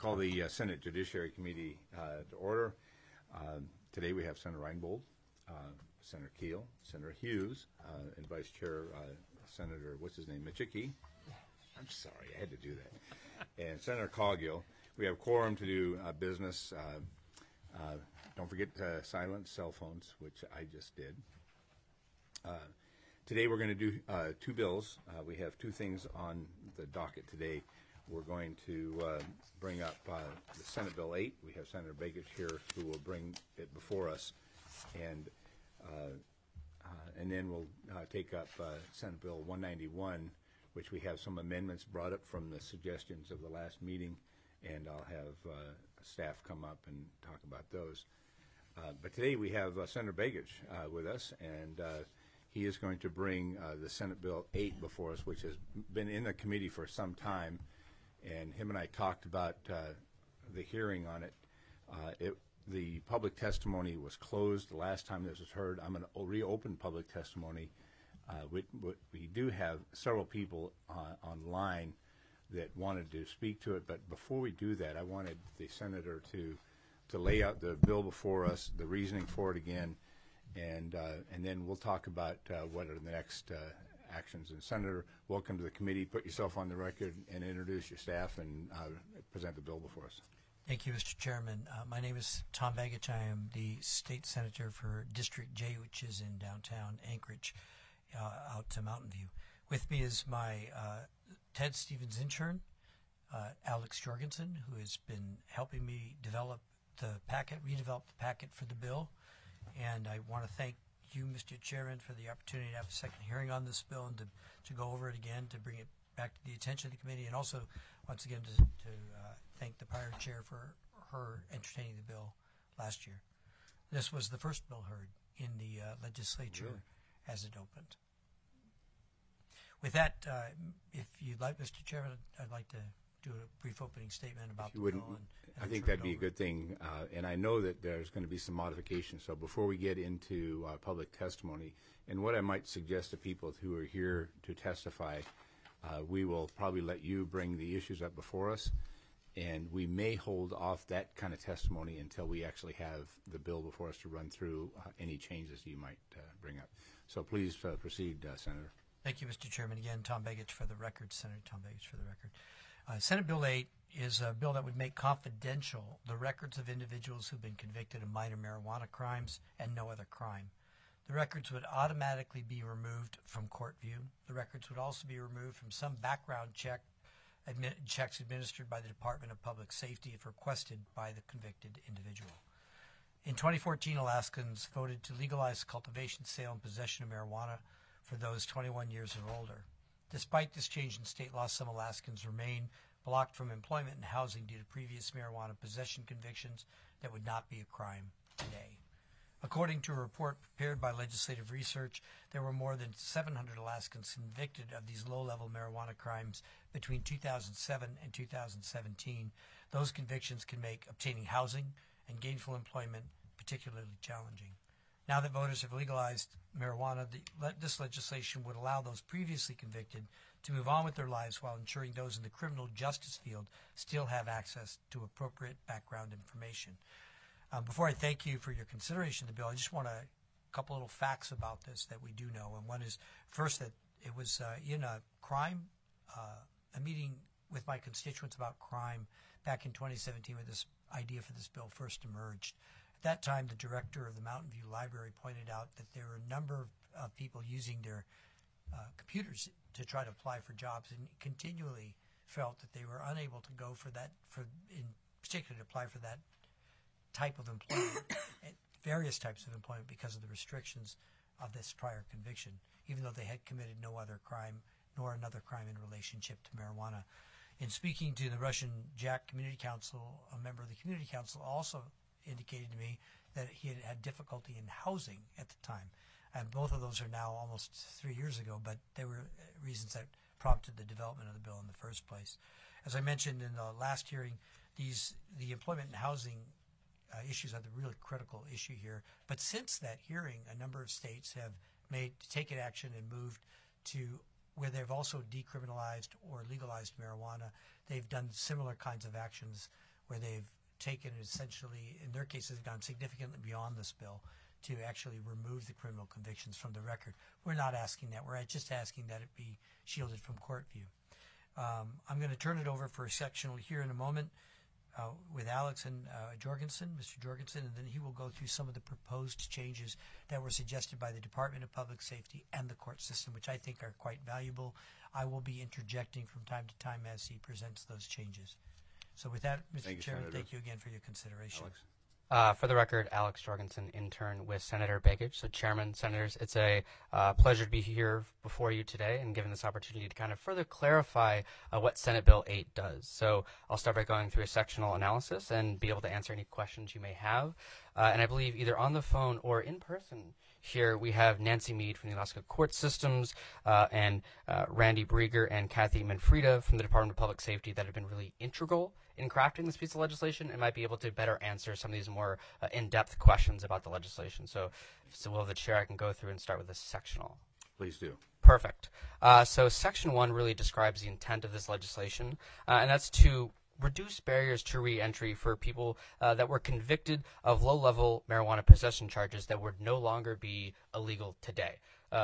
Call the Senate Judiciary Committee to order. Today we have Senator Reinbold, Senator Keel, Senator Hughes, and Vice Chair Senator, what's his name, Michicki? I'm sorry, I had to do that. And Senator Coghill. We have quorum to do business. Don't forget to silence cell phones, which I just did. Today we're going to do two bills. We have two things on the docket today. We're going to bring up the Senate Bill 8. We have Senator Begich here who will bring it before us. And then we'll take up Senate Bill 191, which we have some amendments brought up from the suggestions of the last meeting. And I'll have staff come up and talk about those. But today we have Senator Begich with us, and he is going to bring the Senate Bill 8 before us, which has been in the committee for some time. And him and I talked about the hearing on it. The public testimony was closed the last time this was heard. I'm going to reopen public testimony. We do have several people online that wanted to speak to it, but before we do that, I wanted the senator to lay out the bill before us, the reasoning for it again, and then we'll talk about what are the next actions. And Senator, welcome to the committee. Put yourself on the record and introduce your staff and present the bill before us. Thank you, Mr. Chairman. My name is Tom Begich. I am the state senator for District J, which is in downtown Anchorage, out to Mountain View. With me is my Ted Stevens intern, Alex Jorgensen, who has been helping me redevelop the packet for the bill. And I want to thank you, Mr. Chairman, for the opportunity to have a second hearing on this bill and to go over it again, to bring it back to the attention of the committee, and also, once again, to thank the prior chair for her entertaining the bill last year. This was the first bill heard in the legislature as it opened. With that, if you'd like, Mr. Chairman, I'd like to do a brief opening statement about the bill. I think that'd be a good thing. And I know that there's going to be some modifications. So before we get into public testimony, and what I might suggest to people who are here to testify, we will probably let you bring the issues up before us. And we may hold off that kind of testimony until we actually have the bill before us to run through any changes you might bring up. So please proceed, Senator. Thank you, Mr. Chairman. Again, Tom Begich for the record, Senator Tom Begich for the record. Senate Bill 8 is a bill that would make confidential the records of individuals who've been convicted of minor marijuana crimes and no other crime. The records would automatically be removed from court view. The records would also be removed from some background checks administered by the Department of Public Safety if requested by the convicted individual. In 2014, Alaskans voted to legalize cultivation, sale, and possession of marijuana for those 21 years or older. Despite this change in state law, some Alaskans remain blocked from employment and housing due to previous marijuana possession convictions that would not be a crime today. According to a report prepared by Legislative Research, there were more than 700 Alaskans convicted of these low-level marijuana crimes between 2007 and 2017. Those convictions can make obtaining housing and gainful employment particularly challenging. Now that voters have legalized marijuana, this legislation would allow those previously convicted to move on with their lives while ensuring those in the criminal justice field still have access to appropriate background information. Before I thank you for your consideration of the bill, I just want a couple little facts about this that we do know. And one is, first, that it was in a meeting with my constituents about crime back in 2017 when this idea for this bill first emerged. At that time, the director of the Mountain View Library pointed out that there were a number of people using their computers to try to apply for jobs, and continually felt that they were unable to go in particular to apply for that type of employment, various types of employment, because of the restrictions of this prior conviction, even though they had committed no other crime nor another crime in relationship to marijuana. In speaking to the Russian Jack Community Council, a member of the Community Council also indicated to me that he had had difficulty in housing at the time. And both of those are now almost 3 years ago, but they were reasons that prompted the development of the bill in the first place. As I mentioned in the last hearing, the employment and housing issues are the really critical issue here. But since that hearing, a number of states have taken action and moved to where they've also decriminalized or legalized marijuana. They've done similar kinds of actions where they've taken essentially, in their cases, gone significantly beyond this bill to actually remove the criminal convictions from the record. We're not asking that. We're just asking that it be shielded from court view. I'm going to turn it over for a sectional here in a moment with Alex and Jorgensen, Mr. Jorgensen, and then he will go through some of the proposed changes that were suggested by the Department of Public Safety and the court system, which I think are quite valuable. I will be interjecting from time to time as he presents those changes. So with that, Mr. Chairman, thank you again for your consideration. Alex? For the record, Alex Jorgensen, intern with Senator Begich. So, Chairman, Senators, it's a pleasure to be here before you today and given this opportunity to kind of further clarify what Senate Bill 8 does. So, I'll start by going through a sectional analysis and be able to answer any questions you may have. And I believe either on the phone or in person here we have Nancy Mead from the Alaska Court Systems and Randy Brieger and Kathy Manfreda from the Department of Public Safety that have been really integral in crafting this piece of legislation and might be able to better answer some of these more in-depth questions about the legislation. So, if it's the will of the chair, I can go through and start with a sectional. Please do. Perfect. So Section 1 really describes the intent of this legislation, and that's to reduce barriers to re-entry for people that were convicted of low-level marijuana possession charges that would no longer be illegal today.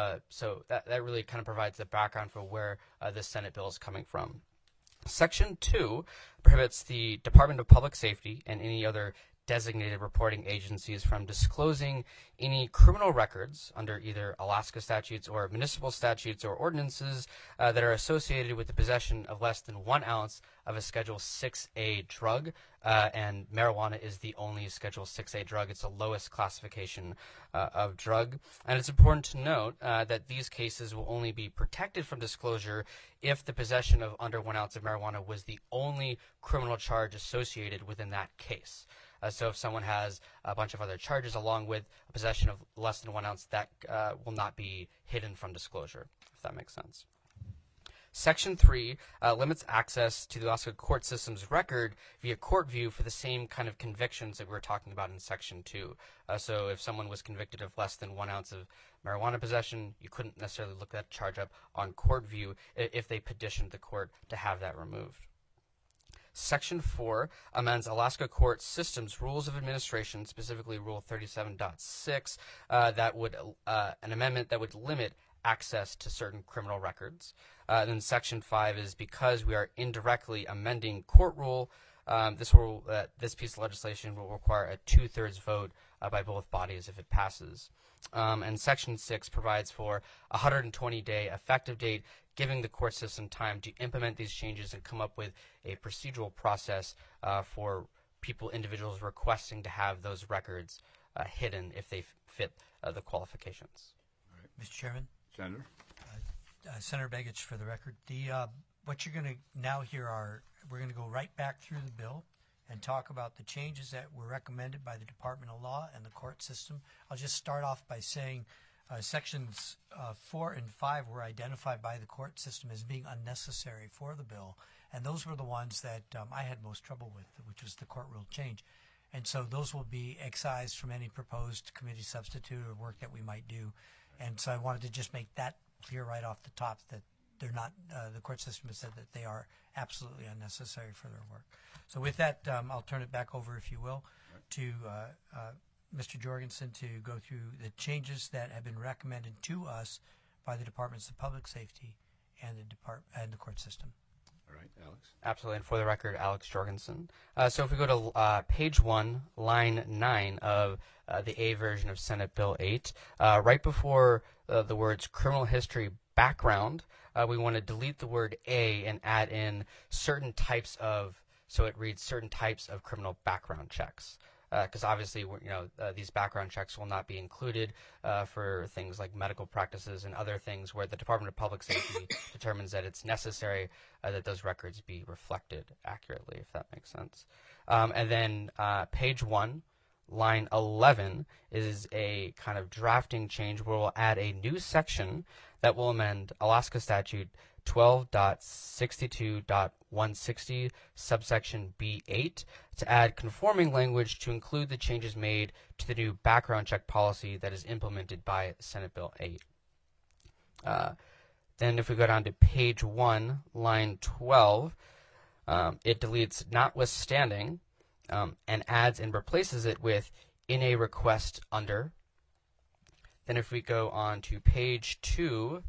So that really kind of provides the background for where this Senate bill is coming from. Section 2 prohibits the Department of Public Safety and any other designated reporting agencies from disclosing any criminal records under either Alaska statutes or municipal statutes or ordinances that are associated with the possession of less than 1 ounce of a Schedule 6A drug, and marijuana is the only Schedule 6A drug. It's the lowest classification of drug. And it's important to note that these cases will only be protected from disclosure if the possession of under 1 ounce of marijuana was the only criminal charge associated within that case. So if someone has a bunch of other charges along with a possession of less than 1 ounce, that will not be hidden from disclosure, if that makes sense. Section 3 limits access to the Alaska court system's record via court view for the same kind of convictions that we were talking about in Section 2. So if someone was convicted of less than 1 ounce of marijuana possession, you couldn't necessarily look that charge up on court view if they petitioned the court to have that removed. Section 4 amends Alaska Court Systems Rules of Administration, specifically Rule 37.6, that would an amendment that would limit access to certain criminal records. Then Section 5 is because we are indirectly amending court rule. This piece of legislation will require a 2/3 vote by both bodies if it passes. And Section 6 provides for a 120-day effective date, giving the court system time to implement these changes and come up with a procedural process for individuals requesting to have those records hidden if they fit the qualifications. All right. Mr. Chairman? Senator? Senator Begich, for the record. What you're going to now hear we're going to go right back through the bill and talk about the changes that were recommended by the Department of Law and the court system. I'll just start off by saying Sections 4 and 5 were identified by the court system as being unnecessary for the bill, and those were the ones that I had most trouble with, which was the court rule change. And so those will be excised from any proposed committee substitute or work that we might do. And so I wanted to just make that clear right off the top that they're not, the court system has said that they are absolutely unnecessary for their work. So with that, I'll turn it back over, if you will, to Mr. Jorgensen to go through the changes that have been recommended to us by the Departments of Public Safety and the court system. All right, Alex. Absolutely, and for the record, Alex Jorgensen. So if we go to page 1, line 9 of the A version of Senate Bill 8, right before the words criminal history background, we want to delete the word A and add in certain types of, so it reads certain types of criminal background checks. Because obviously, these background checks will not be included for things like medical practices and other things where the Department of Public Safety determines that it's necessary that those records be reflected accurately, if that makes sense. And then page 1, line 11 is a kind of drafting change where we'll add a new section that will amend Alaska Statute 12.62.160, subsection B8, to add conforming language to include the changes made to the new background check policy that is implemented by Senate Bill 8. Then if we go down to page 1, line 12, it deletes notwithstanding, and adds and replaces it with in a request under. Then if we go on to page 2,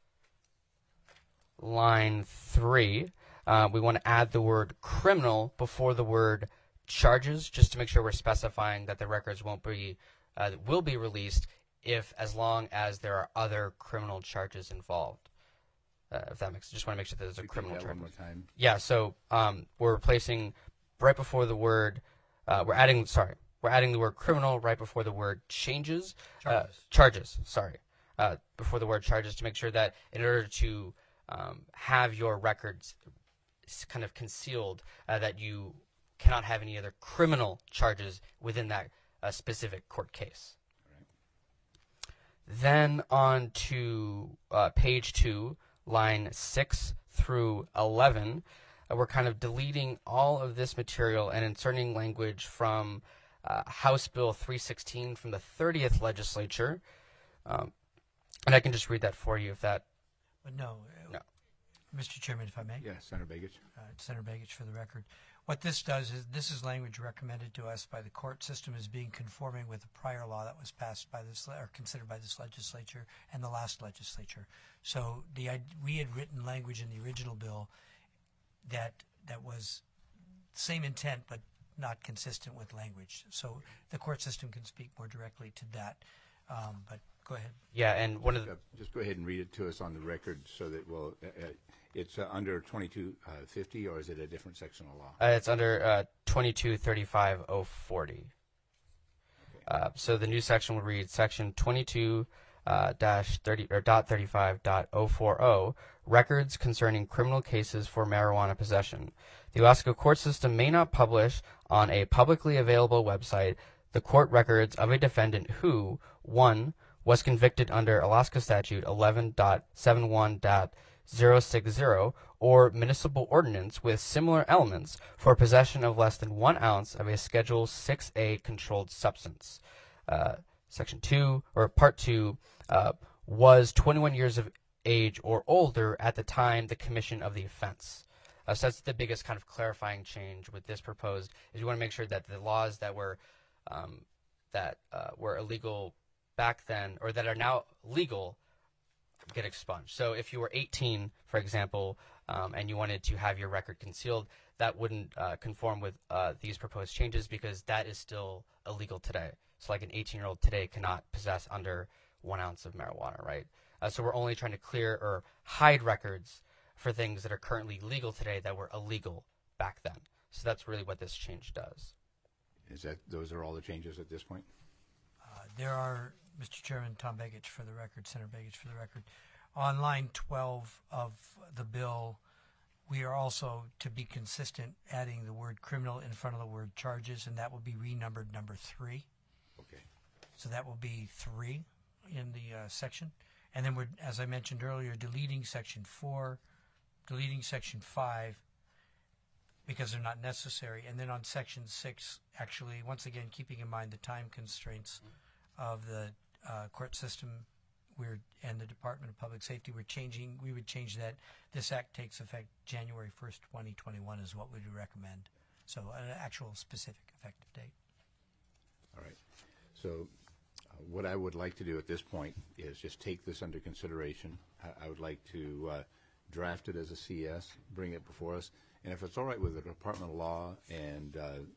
line 3, we want to add the word criminal before the word charges, just to make sure we're specifying that the records will be released as long as there are other criminal charges involved. If that makes, just want to make sure that there's a criminal charge. One more time. Yeah. So we're replacing right before the word. We're adding the word criminal right before the word changes. Charges. Before the word charges, to make sure that in order to have your records kind of concealed, that you cannot have any other criminal charges within that specific court case. Right. Then on to page 2, line 6 through 11, we're kind of deleting all of this material and inserting language from House Bill 316 from the 30th legislature. And I can just read that for you if that... No. Mr. Chairman, if I may. Yes, Senator Begich. Senator Begich for the record. What this does is, this is language recommended to us by the court system as being conforming with a prior law that was passed by this, or considered by this legislature and the last legislature. So we had written language in the original bill that was same intent but not consistent with language. So the court system can speak more directly to that. But go ahead. Yeah, and one of the... Just go ahead and read it to us on the record so that we'll... it's under 2250, or is it a different section of law? It's under 2235.040. Okay. So the new section would read section 22-35.040, records concerning criminal cases for marijuana possession. The Alaska court system may not publish on a publicly available website the court records of a defendant who, 1, was convicted under Alaska Statute 11.71.060 or municipal ordinance with similar elements for possession of less than 1 ounce of a Schedule 6A controlled substance. Section 2, or Part 2, was 21 years of age or older at the time the commission of the offense. So that's the biggest kind of clarifying change with this proposed, is we want to make sure that the laws that were illegal back then, or that are now legal, get expunged. So if you were 18, for example, and you wanted to have your record concealed, that wouldn't conform with these proposed changes, because that is still illegal today. So like an 18-year-old today cannot possess under 1 ounce of marijuana, right? So we're only trying to clear or hide records for things that are currently legal today that were illegal back then. So that's really what this change does. Those are all the changes at this point? There are, Mr. Chairman, Tom Begich for the record, Senator Begich for the record. On line 12 of the bill, we are also, to be consistent, adding the word criminal in front of the word charges, and that will be renumbered number 3. Okay. So that will be 3 in the section. And then we're, as I mentioned earlier, deleting section 4, deleting section 5, because they're not necessary. And then on section 6, actually, once again, keeping in mind the time constraints of the court system and the Department of Public Safety, we would change that. This act takes effect January 1st, 2021 is what we would recommend. So an actual specific effective date. All right. So what I would like to do at this point is just take this under consideration. I would like to draft it as a CS, bring it before us. And if it's all right with the Department of Law and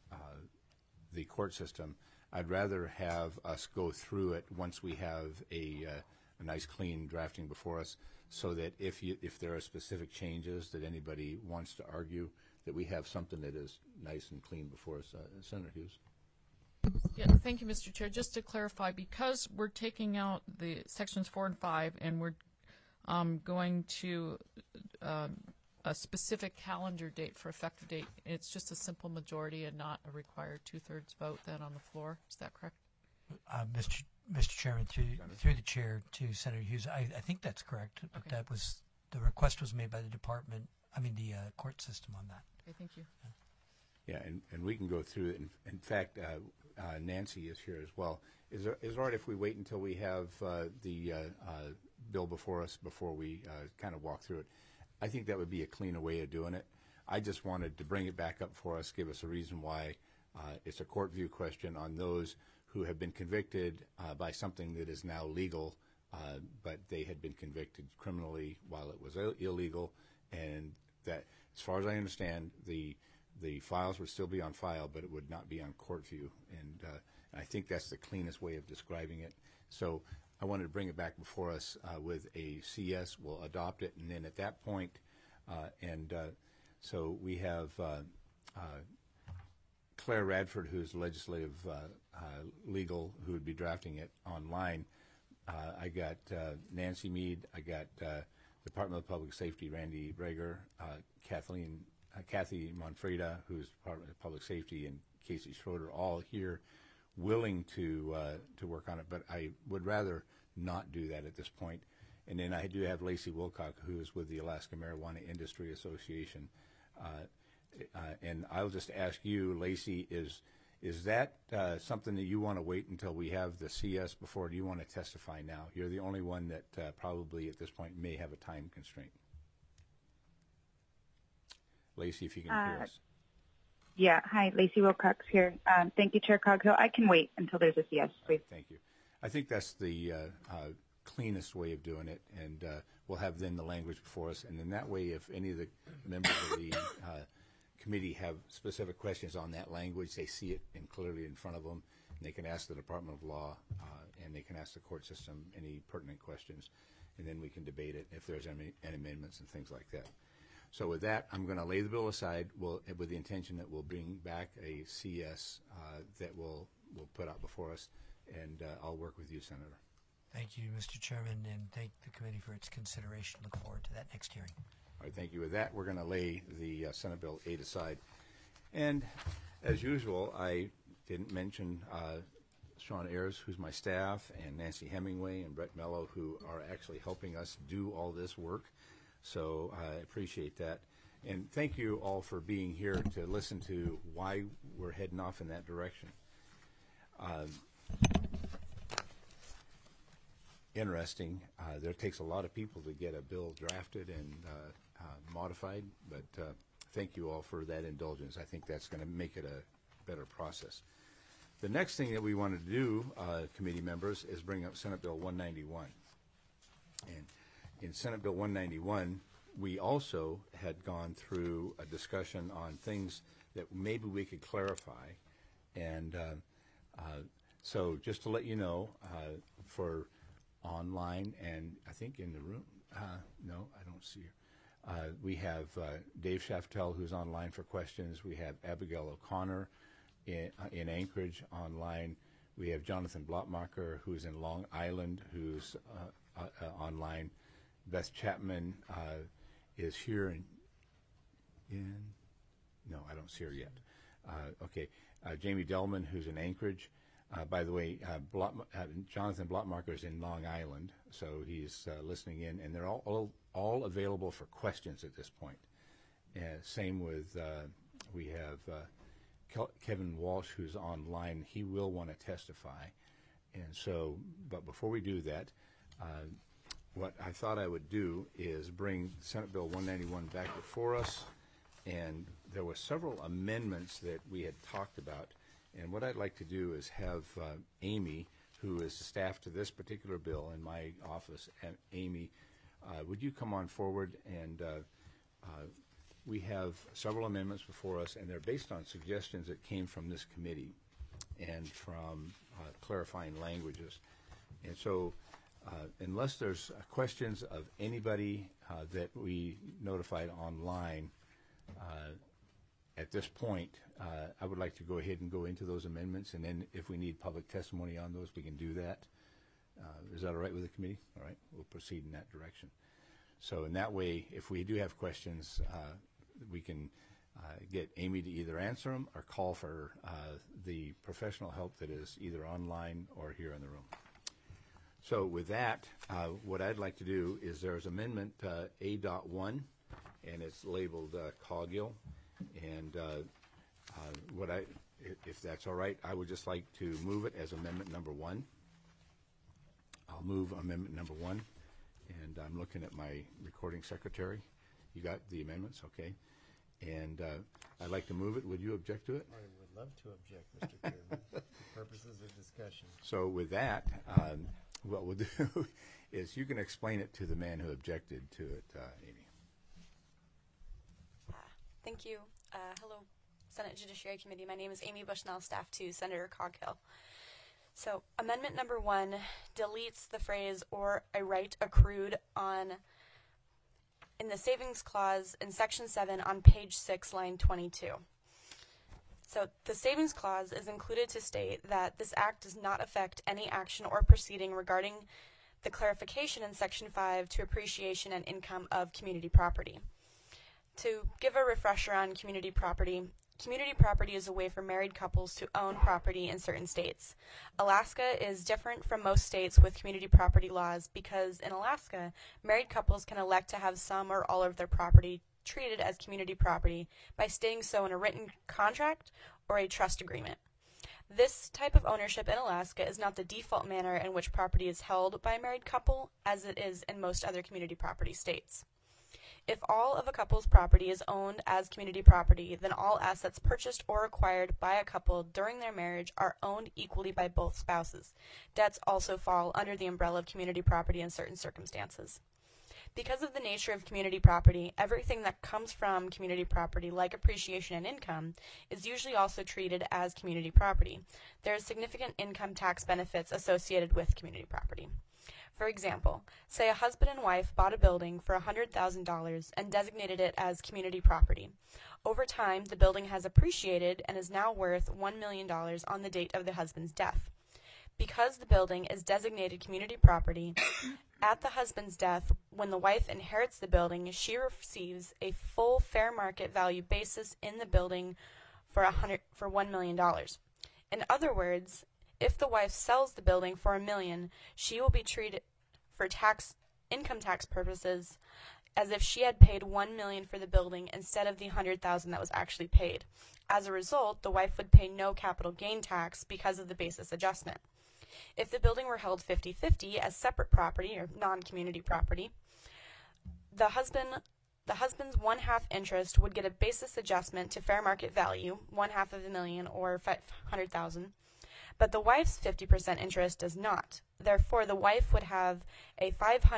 the court system, I'd rather have us go through it once we have a nice, clean drafting before us, so that if there are specific changes that anybody wants to argue, that we have something that is nice and clean before us. Senator Hughes. Yeah, thank you, Mr. Chair. Just to clarify, because we're taking out the sections 4 and 5, and we're going to a specific calendar date for effective date, it's just a simple majority and not a required 2/3 vote then on the floor. Is that correct? Mr. Chairman, through the chair to Senator Hughes, I think that's correct. But Okay. that was, the request was made by the department, the court system on that. Okay, thank you. Yeah, and we can go through it. In fact, Nancy is here as well. Is it all right if we wait until we have the bill before us before we kind of walk through it? I think that would be a cleaner way of doing it. I just wanted to bring it back up for us, give us a reason why It's a court view question on those who have been convicted by something that is now legal, but they had been convicted criminally while it was illegal, and that, as far as I understand, the files would still be on file, but it would not be on court view, and I think that's the cleanest way of describing it. So I wanted to bring it back before us with a CS. We'll adopt it, and then at that point, so we have Claire Radford, who's legislative legal, who would be drafting it online. I got Nancy Mead. I got Department of Public Safety, Randy Rager, Kathy Monfreda, who's Department of Public Safety, and Casey Schroeder, all here willing to work on it. But I would rather not do that at this point. And then I do have Lacey Wilcock, who is with the Alaska Marijuana Industry Association. And I'll just ask you, Lacey, is that something that you want to wait until we have the CS before? Do you want to testify now? You're the only one that probably at this point may have a time constraint. Lacey, if you can hear us. Yeah. Hi, Lacey Wilcox here. Thank you, Chair Coghill. I can wait until there's a CS, please. Thank you. I think that's the cleanest way of doing it, and we'll have then the language before us, and then that way, if any of the members of the committee have specific questions on that language, they see it clearly in front of them, and they can ask the Department of Law, and they can ask the court system any pertinent questions, and then we can debate it if there's any amendments and things like that. So with that, I'm going to lay the bill aside with the intention that we'll bring back a CS that we'll put out before us, and I'll work with you, Senator. Thank you, Mr. Chairman, and thank the committee for its consideration. Look forward to that next hearing. All right, thank you. With that, we're going to lay the Senate Bill 8 aside. And as usual, I didn't mention Sean Ayers, who's my staff, and Nancy Hemingway and Brett Mello, who are actually helping us do all this work. So I appreciate that. And thank you all for being here to listen to why we're heading off in that direction. Interesting. There takes a lot of people to get a bill drafted and modified, but thank you all for that indulgence. I think that's going to make it a better process. The next thing that we wanted to do, committee members, is bring up Senate Bill 191. And in Senate Bill 191, we also had gone through a discussion on things that maybe we could clarify. And so just to let you know, for online and I think in the room, no, I don't see her. We have Dave Shaftel, who's online for questions. We have Abigail O'Connor in Anchorage online. We have Jonathan Blotmacher, who's in Long Island, who's online. Beth Chapman is here no, I don't see her yet. Okay, Jamie Delman, who's in Anchorage. By the way, Jonathan Blotmacher is in Long Island, so he's listening in, and they're all available for questions at this point. Same with, we have Kevin Walsh, who's online. He will want to testify. And so, but before we do that, what I thought I would do is bring Senate Bill 191 back before us, and there were several amendments that we had talked about. And what I'd like to do is have Amy, who is the staff to this particular bill in my office, and Amy, would you come on forward? And we have several amendments before us, and they're based on suggestions that came from this committee and from clarifying languages. And so unless there's questions of anybody that we notified online at this point, I would like to go ahead and go into those amendments, and then if we need public testimony on those, we can do that. Is that all right with the committee? All right, we'll proceed in that direction. So in that way, if we do have questions, we can get Amy to either answer them or call for the professional help that is either online or here in the room. So with that, what I'd like to do is there's Amendment A.1, and it's labeled Coghill. And if that's all right, I would just like to move it as Amendment Number 1. I'll move Amendment Number 1, and I'm looking at my recording secretary. You got the amendments, okay? And I'd like to move it. Would you object to it? I would love to object, Mr. Chairman, for purposes of discussion. So with that, what we'll do is you can explain it to the man who objected to it, Amy. Thank you. Hello, Senate Judiciary Committee. My name is Amy Bushnell, staff to Senator Coghill. So amendment number 1 deletes the phrase "or a right accrued" in the savings clause in section 7 on page 6, line 22. So the savings clause is included to state that this act does not affect any action or proceeding regarding the clarification in section 5 to appreciation and income of community property. To give a refresher on community property is a way for married couples to own property in certain states. Alaska is different from most states with community property laws because in Alaska, married couples can elect to have some or all of their property treated as community property by stating so in a written contract or a trust agreement. This type of ownership in Alaska is not the default manner in which property is held by a married couple, as it is in most other community property states. If all of a couple's property is owned as community property, then all assets purchased or acquired by a couple during their marriage are owned equally by both spouses. Debts also fall under the umbrella of community property in certain circumstances. Because of the nature of community property, everything that comes from community property, like appreciation and income, is usually also treated as community property. There are significant income tax benefits associated with community property. For example, say a husband and wife bought a building for $100,000 and designated it as community property. Over time, the building has appreciated and is now worth $1 million on the date of the husband's death. Because the building is designated community property, at the husband's death, when the wife inherits the building, she receives a full fair market value basis in the building for $1 million. In other words, if the wife sells the building for $1 million, she will be treated for income tax purposes as if she had paid $1 million for the building instead of the $100,000 that was actually paid. As a result, the wife would pay no capital gain tax because of the basis adjustment. If the building were held 50-50 as separate property or non-community property, the husband's 1/2 interest would get a basis adjustment to fair market value, 1/2 of $1 million or $500,000, but the wife's 50% interest does not. Therefore, the wife would have a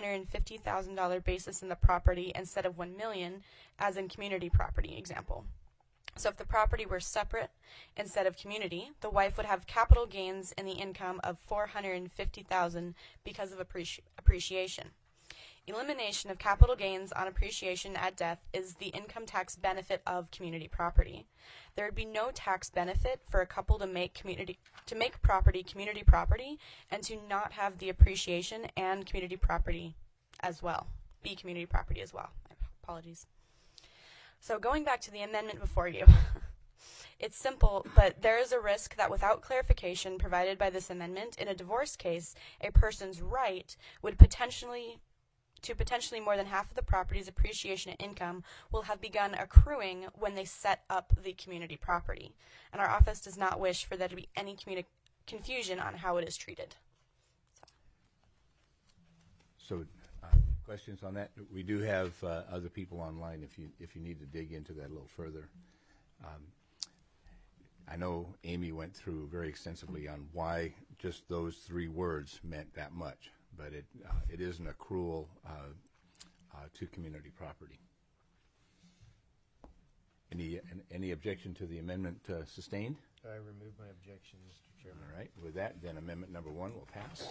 $550,000 basis in the property instead of $1 million, as in community property example. So if the property were separate instead of community, the wife would have capital gains in the income of $450,000 because of appreciation. Elimination of capital gains on appreciation at death is the income tax benefit of community property. There would be no tax benefit for a couple to make property community property and to not have the appreciation and community property as well. Be community property as well. Apologies. So going back to the amendment before you, it's simple, but there is a risk that without clarification provided by this amendment, in a divorce case, a person's right would potentially more than half of the property's appreciation and income will have begun accruing when they set up the community property. And our office does not wish for there to be any confusion on how it is treated. So questions on that? We do have other people online if you need to dig into that a little further. I know Amy went through very extensively on why just those 3 words meant that much, but it is an accrual to community property. Any objection to the amendment sustained? I remove my objection, Mr. Chairman. All right. With that, then amendment number 1 will pass.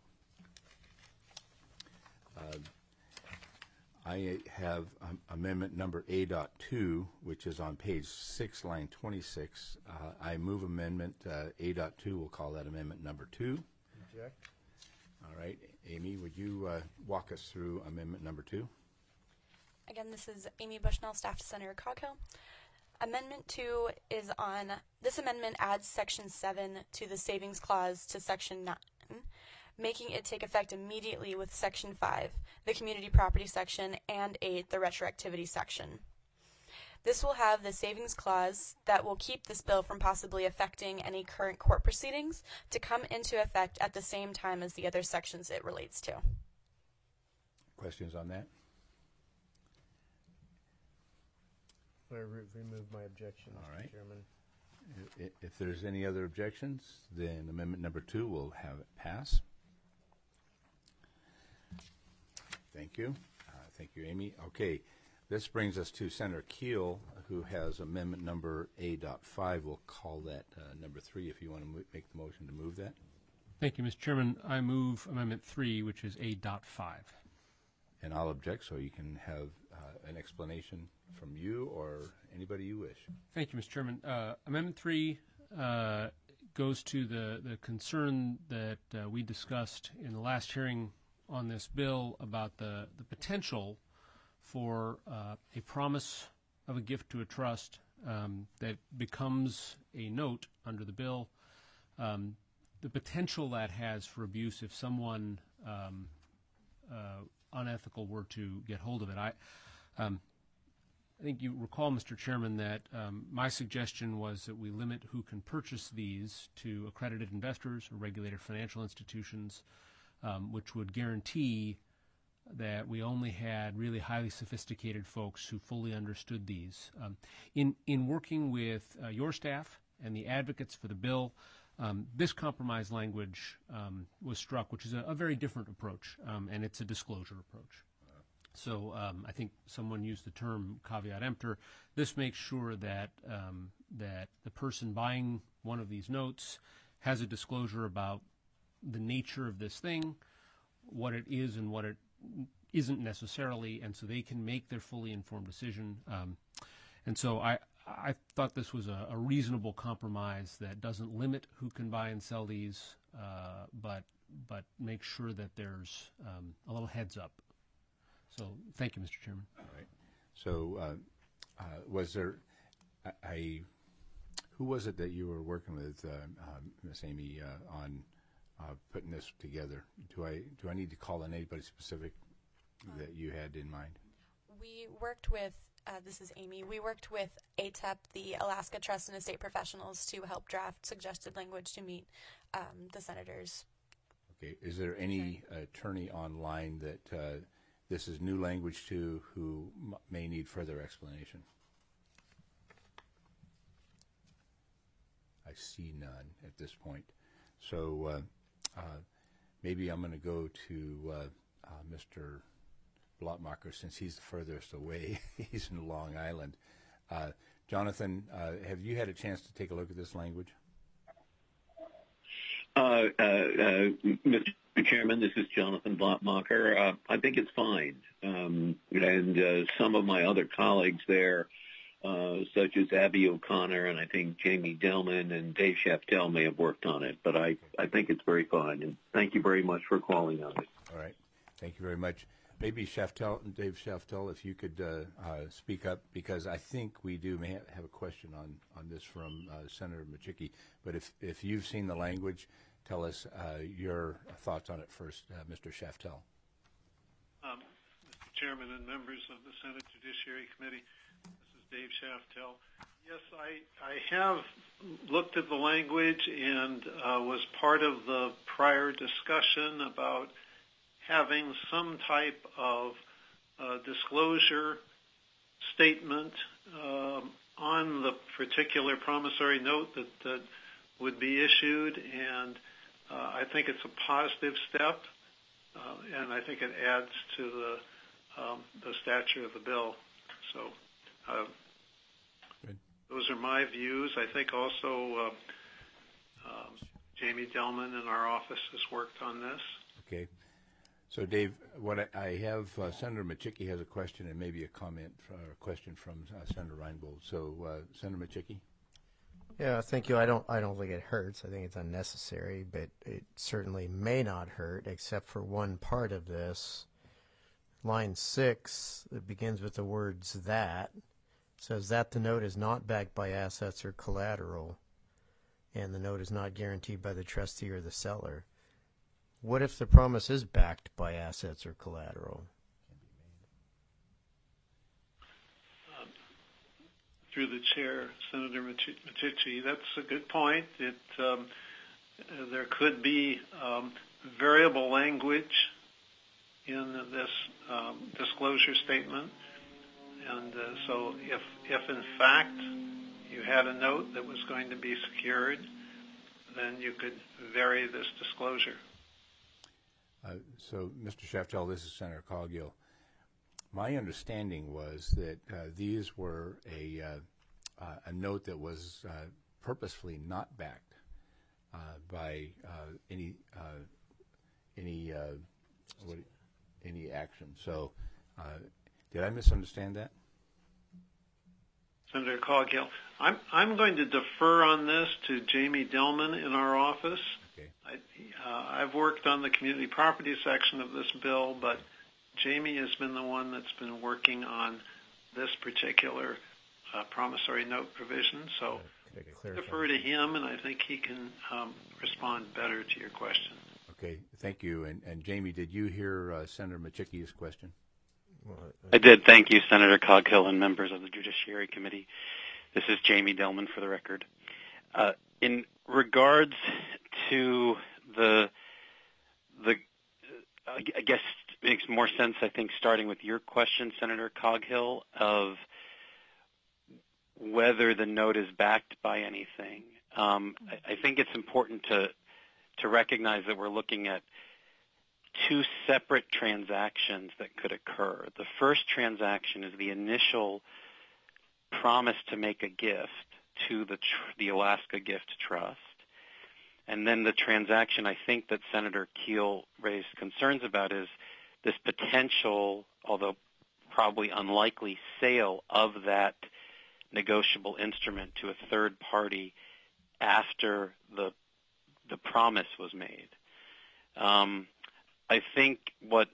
I have amendment number A.2, which is on page 6, line 26. I move amendment A.2. We'll call that amendment number 2. Object. All right. Amy, would you walk us through amendment number 2? Again, this is Amy Bushnell, staff to Senator Coghill. Amendment 2 is on, this amendment adds section 7 to the savings clause to section 9, making it take effect immediately with section 5, the community property section, and 8, the retroactivity section. This will have the savings clause that will keep this bill from possibly affecting any current court proceedings to come into effect at the same time as the other sections it relates to. Questions on that? I remove my objection, All Mr. right. Chairman. If there's any other objections, then amendment number 2 will have it pass. Thank you. Thank you, Amy. Okay, this brings us to Senator Keel, who has amendment number A.5. We'll call that number 3 if you want to make the motion to move that. Thank you, Mr. Chairman. I move Amendment 3, which is A.5. And I'll object, so you can have an explanation from you or anybody you wish. Thank you, Mr. Chairman. Amendment 3 goes to the concern that we discussed in the last hearing on this bill about the potential for a promise of a gift to a trust that becomes a note under the bill. The potential that has for abuse if someone unethical were to get hold of it. I think you recall, Mr. Chairman, that my suggestion was that we limit who can purchase these to accredited investors or regulated financial institutions, which would guarantee that we only had really highly sophisticated folks who fully understood these. In working with your staff and the advocates for the bill, this compromise language was struck, which is a very different approach, and it's a disclosure approach. So I think someone used the term caveat emptor. This makes sure that that the person buying one of these notes has a disclosure about the nature of this thing, what it is and what it isn't necessarily, and so they can make their fully informed decision. And so I thought this was a reasonable compromise that doesn't limit who can buy and sell these, but make sure that there's a little heads up. So thank you, Mr. Chairman. All right. So was there who was it that you were working with, Ms. Amy, on putting this together? Do I need to call on anybody specific that you had in mind? We worked with, this is Amy, we worked with ATEP, the Alaska Trust and Estate Professionals, to help draft suggested language to meet the senators. Okay. Is there any attorney online that this is new language to who may need further explanation? I see none at this point. So maybe I'm going to go to Mr. Blotmacher, since he's the furthest away. He's in Long Island. Jonathan, have you had a chance to take a look at this language? Mr. Chairman, this is Jonathan Blotmacher. I think it's fine. And some of my other colleagues there, such as Abby O'Connor and I think Jamie Delman and Dave Shaftel may have worked on it. But I think it's very fine. And thank you very much for calling on it. All right. Thank you very much. Maybe Dave Shaftel, if you could speak up, because I think we may have a question on this from Senator Machicki. But if you've seen the language, tell us your thoughts on it first, Mr. Shaftel. Mr. Chairman and members of the Senate Judiciary Committee, this is Dave Shaftel. Yes, I have looked at the language and was part of the prior discussion about having some type of disclosure statement on the particular promissory note that would be issued, and I think it's a positive step, and I think it adds to the stature of the bill. So those are my views. I think also Jamie Delman in our office has worked on this. Okay. So, Dave, what I have, Senator Machicki has a question and maybe a comment or a question from Senator Reinbold. So, Senator Machicki? Yeah, thank you. I don't think it hurts. I think it's unnecessary, but it certainly may not hurt, except for one part of this. Line 6, it begins with the words "that," says that the note is not backed by assets or collateral, and the note is not guaranteed by the trustee or the seller. What if the promise is backed by assets or collateral? Through the chair, Senator Machicki, that's a good point. There could be variable language in this disclosure statement, and so if in fact you had a note that was going to be secured, then you could vary this disclosure. So, Mr. Shaftel, this is Senator Coghill. My understanding was that these were a note that was purposefully not backed by any action. So, did I misunderstand that? Senator Coghill, I'm going to defer on this to Jamie Dillman in our office. Okay. I've worked on the community property section of this bill, but Jamie has been the one that's been working on this particular promissory note provision. So defer to him, and I think he can respond better to your question. Okay, thank you. And Jamie, did you hear Senator Machicki's question? I did. Thank you, Senator Coghill and members of the Judiciary Committee. This is Jamie Dillman for the record. In regards to I guess it makes more sense, I think, starting with your question, Senator Coghill, of whether the note is backed by anything. I think it's important to recognize that we're looking at two separate transactions that could occur. The first transaction is the initial promise to make a gift to the Alaska Gift Trust. And then the transaction I think that Senator Keel raised concerns about is this potential, although probably unlikely, sale of that negotiable instrument to a third party after the promise was made. I think what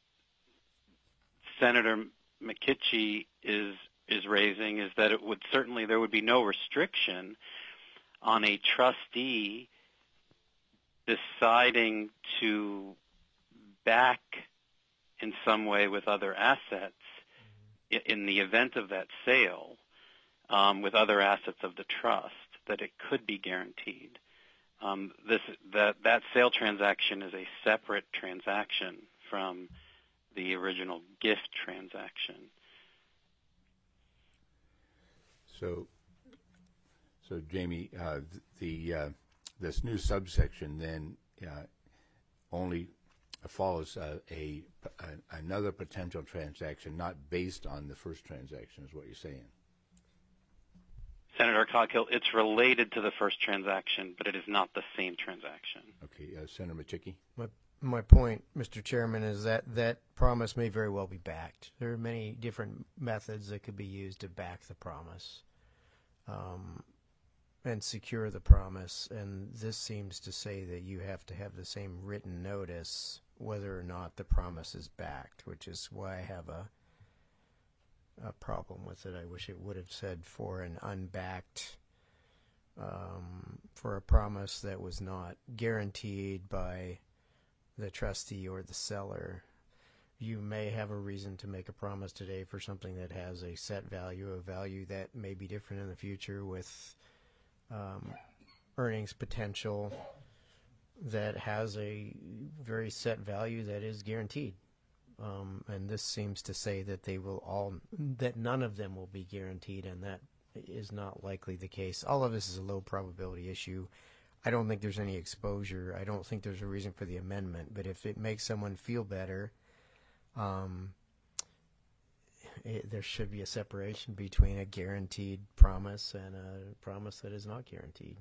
Senator McKitchie is raising is that there would be no restriction on a trustee deciding to back in some way with other assets in the event of that sale with other assets of the trust, that it could be guaranteed. That sale transaction is a separate transaction from the original gift transaction. So Jamie, this new subsection then only follows another potential transaction, not based on the first transaction, is what you're saying. Senator Coghill, it's related to the first transaction, but it is not the same transaction. Okay, Senator Machicki? My point, Mr. Chairman, is that promise may very well be backed. There are many different methods that could be used to back the promise and secure the promise, and this seems to say that you have to have the same written notice whether or not the promise is backed, which is why I have a problem with it. I wish it would have said for an unbacked, for a promise that was not guaranteed by the trustee or the seller. You may have a reason to make a promise today for something that has a set value, a value that may be different in the future with earnings potential that has a very set value that is guaranteed. And this seems to say that that none of them will be guaranteed, and that is not likely the case. All of this is a low probability issue. I don't think there's any exposure. I don't think there's a reason for the amendment, but if it makes someone feel better, there should be a separation between a guaranteed promise and a promise that is not guaranteed.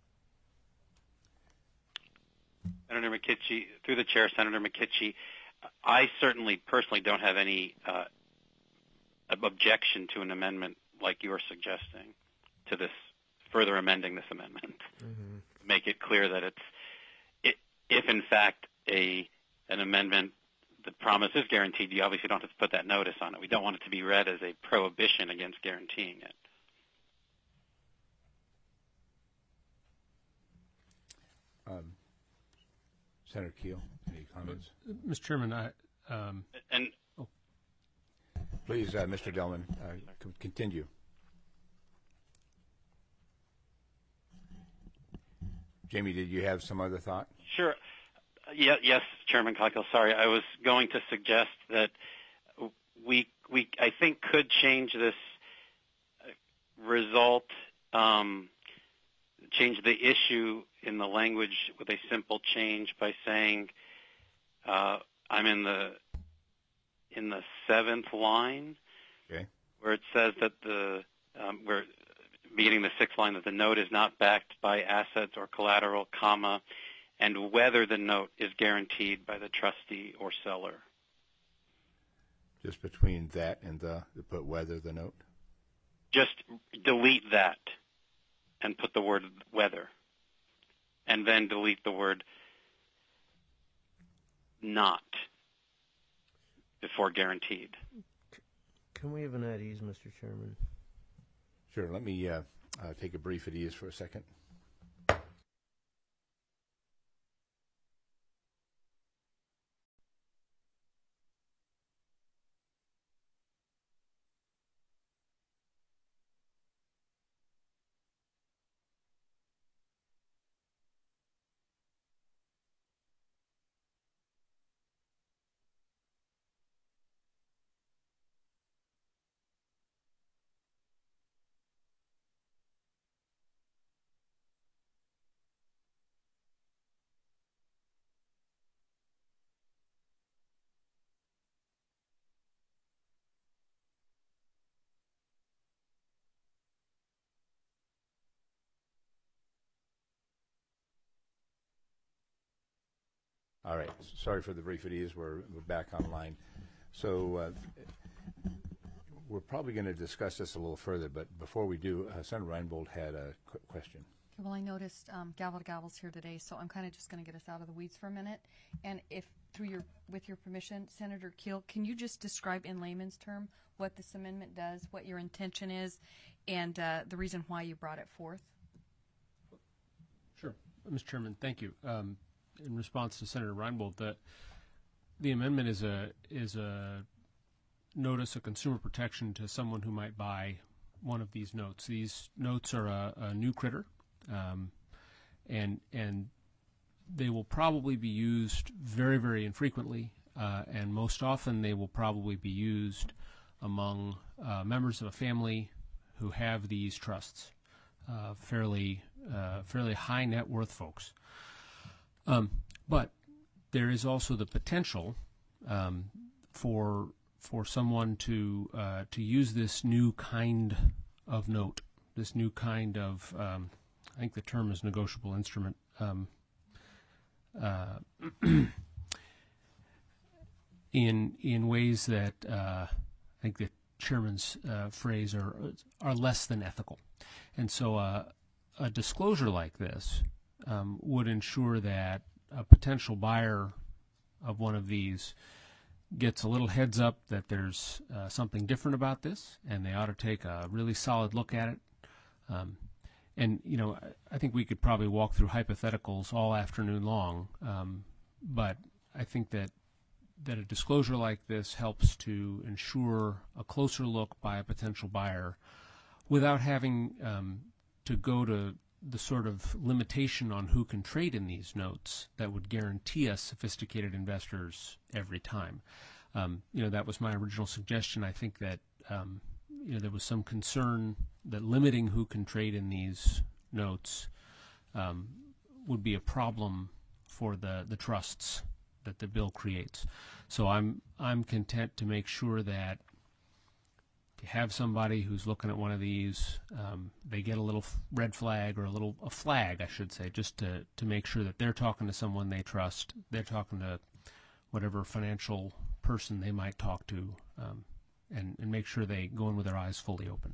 Senator McKitchie, through the chair, Senator McKitchie, I certainly personally don't have any objection to an amendment like you're suggesting to this, further amending this amendment. Mm-hmm. Make it clear that if in fact an amendment, the promise is guaranteed, you obviously don't have to put that notice on it. We don't want it to be read as a prohibition against guaranteeing it. Senator Keel, any comments? Mr. Chairman, Please, Mr. Dillman, continue. Jamie, did you have some other thought? Sure. Yes, Chairman Coghill. Sorry, I was going to suggest that we I think could change this result change the issue in the language with a simple change by saying I'm in the seventh line, Okay. where it says that we're beginning the sixth line, that the note is not backed by assets or collateral, comma, and whether the note is guaranteed by the trustee or seller. Just between that and put whether the note? Just delete that and put the word whether, and then delete the word not before guaranteed. Can we have an at ease, Mr. Chairman? Sure. Let me take a brief at ease for a second. All right. Sorry for the brief at ease. We're back online. So we're probably going to discuss this a little further, but before we do, Senator Reinbold had a quick question. Well, I noticed Gavel to Gavel's here today, so I'm kind of just going to get us out of the weeds for a minute. And if, with your permission, Senator Keel, can you just describe in layman's term what this amendment does, what your intention is, and the reason why you brought it forth? Sure. Mr. Chairman, thank you. In response to Senator Reinbold, the amendment is a notice of consumer protection to someone who might buy one of these notes. These notes are a new critter, and they will probably be used very, very infrequently, and most often they will probably be used among members of a family who have these trusts, fairly high net worth folks. But there is also the potential for someone to use this new kind of note, this new kind of I think the term is negotiable instrument. In ways that I think the chairman's phrase are less than ethical, and so a disclosure like this would ensure that a potential buyer of one of these gets a little heads up that there's something different about this, and they ought to take a really solid look at it. And I think we could probably walk through hypotheticals all afternoon long, but I think that a disclosure like this helps to ensure a closer look by a potential buyer without having to go to the sort of limitation on who can trade in these notes that would guarantee us sophisticated investors every time. That was my original suggestion. I think that there was some concern that limiting who can trade in these notes would be a problem for the trusts that the bill creates. So I'm content to make sure that if you have somebody who's looking at one of these, they get a little red flag, or a flag, I should say, just to make sure that they're talking to someone they trust. They're talking to whatever financial person they might talk to, and make sure they go in with their eyes fully open.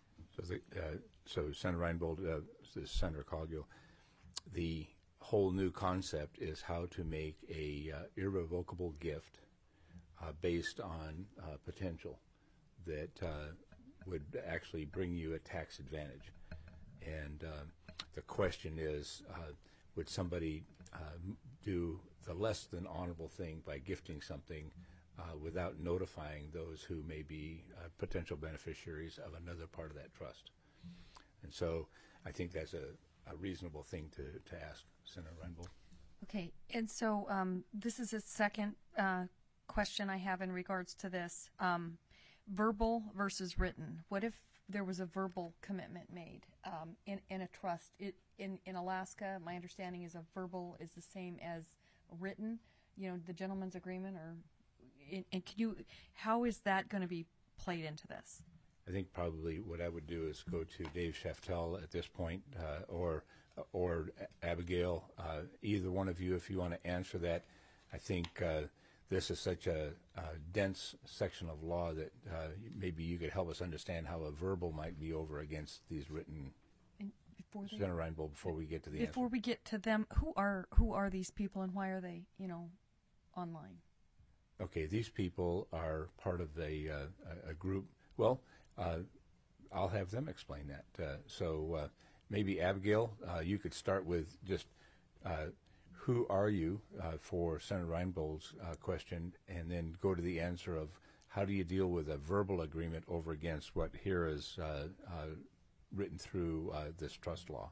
So Senator Reinbold, this is Senator Coghill, the whole new concept is how to make a irrevocable gift based on potential that would actually bring you a tax advantage. And the question is, would somebody do the less than honorable thing by gifting something without notifying those who may be potential beneficiaries of another part of that trust? And so I think that's a reasonable thing to ask, Senator Reinbold. Okay, and so this is a second question I have in regards to this. Verbal versus written. What if there was a verbal commitment made in a trust. In Alaska, my understanding is a verbal is the same as written. The gentleman's agreement, how is that going to be played into this? I think probably what I would do is go to Dave Shaftel at this point, or Abigail, either one of you, if you want to answer that. I think this is such a dense section of law that maybe you could help us understand how a verbal might be over against these written. Senator Reinbold, before we get to the before answer. We get to them, who are these people and why are they online? Okay, these people are part of a group. Well, I'll have them explain that. So maybe Abigail, you could start with just who are you for Senator Reinbold's question, and then go to the answer of how do you deal with a verbal agreement over against what here is written through this trust law.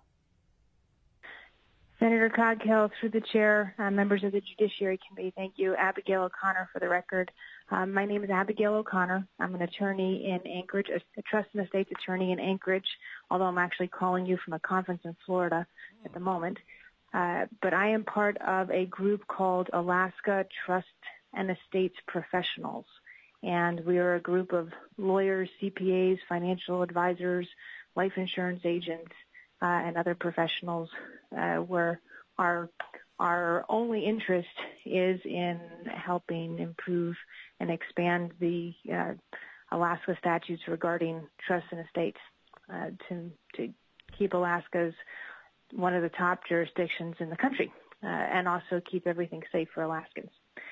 Senator Coghill, through the chair, members of the Judiciary Committee, thank you. Abigail O'Connor for the record. My name is Abigail O'Connor. I'm an attorney in Anchorage, a trust and estates attorney in Anchorage, although I'm actually calling you from a conference in Florida at the moment. But I am part of a group called Alaska Trust and Estates Professionals. And we are a group of lawyers, CPAs, financial advisors, life insurance agents, and other professionals where our only interest is in helping improve and expand the Alaska statutes regarding trusts and estates to keep Alaska as one of the top jurisdictions in the country and also keep everything safe for Alaskans.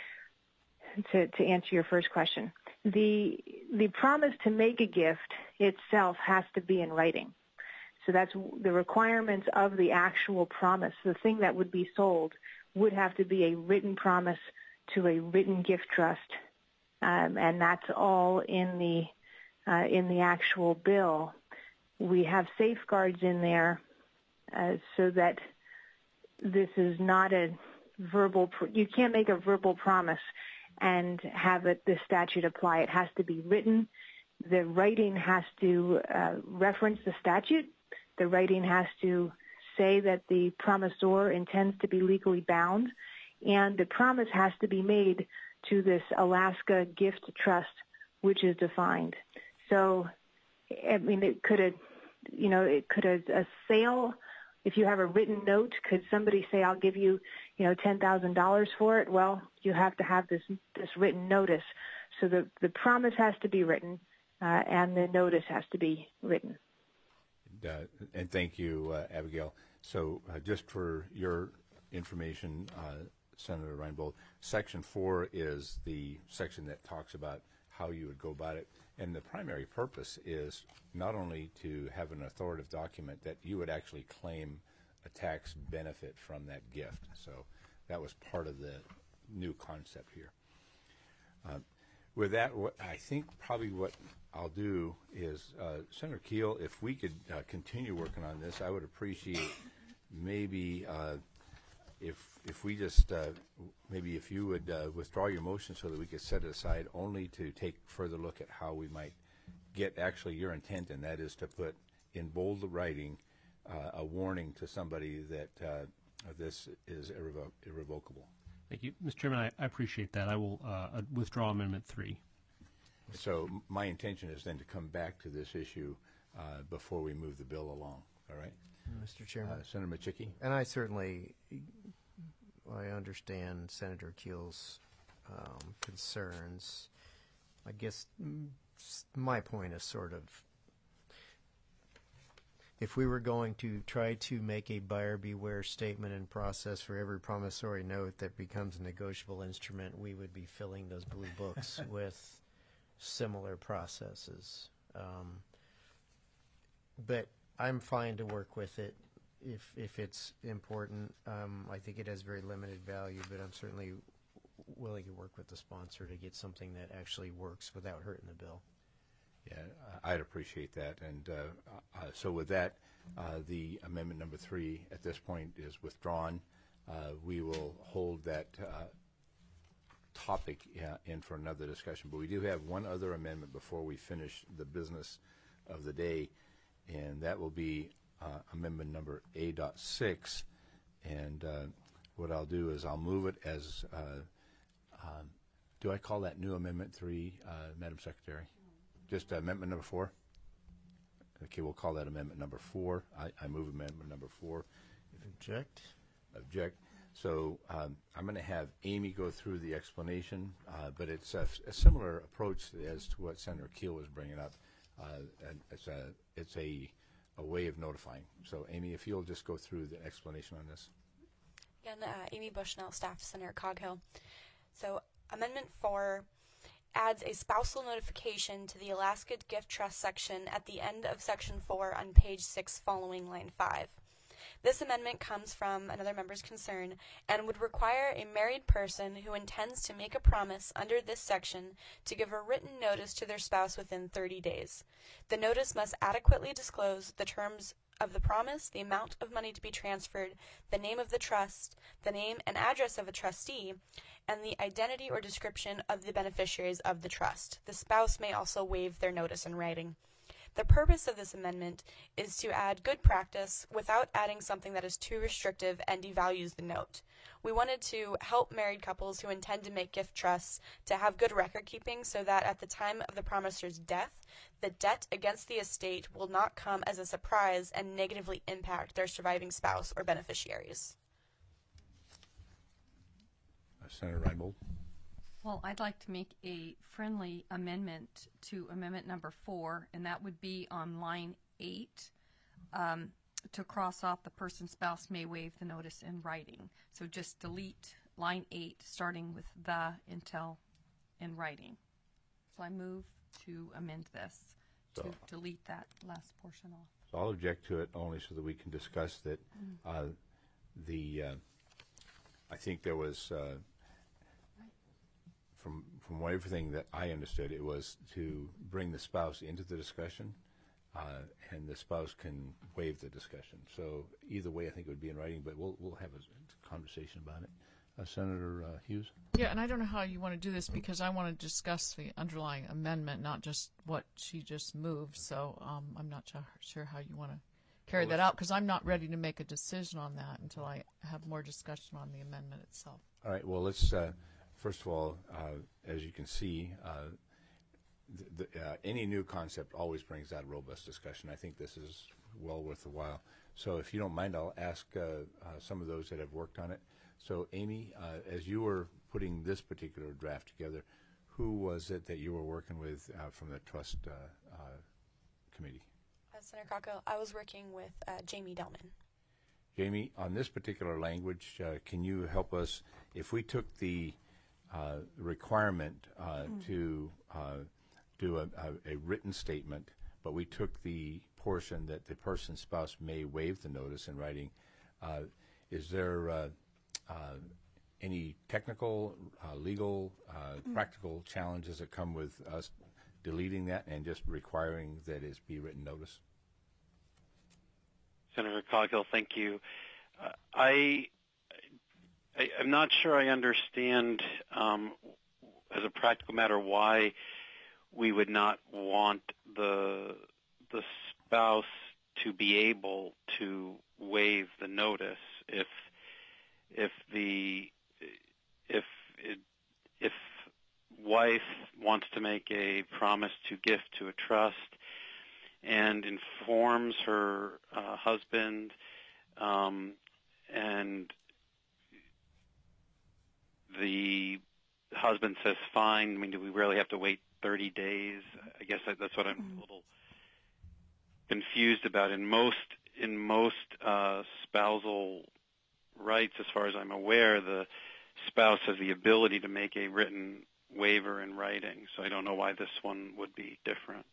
To answer your first question, the promise to make a gift itself has to be in writing. So that's the requirements of the actual promise. The thing that would be sold would have to be a written promise to a written gift trust, and that's all in the actual bill. We have safeguards in there so that this is not a verbal. You can't make a verbal promise and have the statute apply. It has to be written. The writing has to reference the statute. The writing has to say that the promisor intends to be legally bound, and the promise has to be made to this Alaska gift trust, which is defined. So, I mean, it could a sale. If you have a written note, could somebody say, "I'll give you, $10,000 for it"? Well, you have to have this written notice. So the promise has to be written, and the notice has to be written. And thank you, Abigail. So just for your information, Senator Reinbold, Section 4 is the section that talks about how you would go about it. And the primary purpose is not only to have an authoritative document that you would actually claim a tax benefit from that gift. So that was part of the new concept here. With that, I think probably what I'll do is, Senator Keel, if we could continue working on this, I would appreciate maybe if we just maybe if you would withdraw your motion so that we could set it aside only to take further look at how we might get actually your intent, and that is to put in bold writing a warning to somebody that this is irrevocable. Thank you. Mr. Chairman, I appreciate that. I will withdraw Amendment 3. So my intention is then to come back to this issue before we move the bill along. All right? Mr. Chairman. Senator Machicky? And I understand Senator Keel's concerns. I guess my point is sort of, if we were going to try to make a buyer beware statement and process for every promissory note that becomes a negotiable instrument, we would be filling those blue books with similar processes. But I'm fine to work with it if it's important. I think it has very limited value, but I'm certainly willing to work with the sponsor to get something that actually works without hurting the bill. Yeah, I'd appreciate that. And so with that, the amendment number 3 at this point is withdrawn. We will hold that topic in for another discussion. But we do have one other amendment before we finish the business of the day, and that will be amendment number A.6. And what I'll do is I'll move it as, do I call that new amendment 3, Madam Secretary? Just amendment number 4? Okay, we'll call that amendment number 4. I move amendment number 4. Object. So I'm going to have Amy go through the explanation, but it's a similar approach as to what Senator Keel was bringing up. And it's a way of notifying. So Amy, if you'll just go through the explanation on this. Again, Amy Bushnell, staff, Senator Cog Hill. So Amendment 4 adds a spousal notification to the Alaska Gift Trust section at the end of Section 4 on page 6 following line 5. This amendment comes from another member's concern and would require a married person who intends to make a promise under this section to give a written notice to their spouse within 30 days. The notice must adequately disclose the terms of the promise, the amount of money to be transferred, the name of the trust, the name and address of a trustee, and the identity or description of the beneficiaries of the trust. The spouse may also waive their notice in writing. The purpose of this amendment is to add good practice without adding something that is too restrictive and devalues the note. We wanted to help married couples who intend to make gift trusts to have good record keeping so that at the time of the promisor's death, the debt against the estate will not come as a surprise and negatively impact their surviving spouse or beneficiaries. Senator Reinbold. Well, I'd like to make a friendly amendment to amendment number 4, and that would be on line 8, to cross off the person's spouse may waive the notice in writing. So just delete line 8, starting with the until in writing. So I move to amend this to delete that last portion off. So I'll object to it only so that we can discuss that. I think there was. From everything that I understood, it was to bring the spouse into the discussion, and the spouse can waive the discussion. So either way, I think it would be in writing, but we'll have a conversation about it. Senator Hughes? Yeah, and I don't know how you want to do this because I want to discuss the underlying amendment, not just what she just moved. So I'm not sure how you want to carry that out because I'm not ready to make a decision on that until I have more discussion on the amendment itself. All right, well, let's... First of all, as you can see, any new concept always brings out robust discussion. I think this is well worth a while. So if you don't mind, I'll ask some of those that have worked on it. So Amy, as you were putting this particular draft together, who was it that you were working with from the trust committee? Senator Crocco, I was working with Jamie Delman. Jamie, on this particular language, can you help us, if we took the requirement to do a written statement, but we took the portion that the person's spouse may waive the notice in writing, is there any technical, legal, practical challenges that come with us deleting that and just requiring that it be written notice? Senator Coghill, thank you. I'm not sure I understand, as a practical matter, why we would not want the spouse to be able to waive the notice if wife wants to make a promise to gift to a trust and informs her husband, and the husband says, fine. I mean, do we really have to wait 30 days? I guess that's what I'm a little confused about. In most spousal rights, as far as I'm aware, the spouse has the ability to make a written waiver in writing. So I don't know why this one would be different.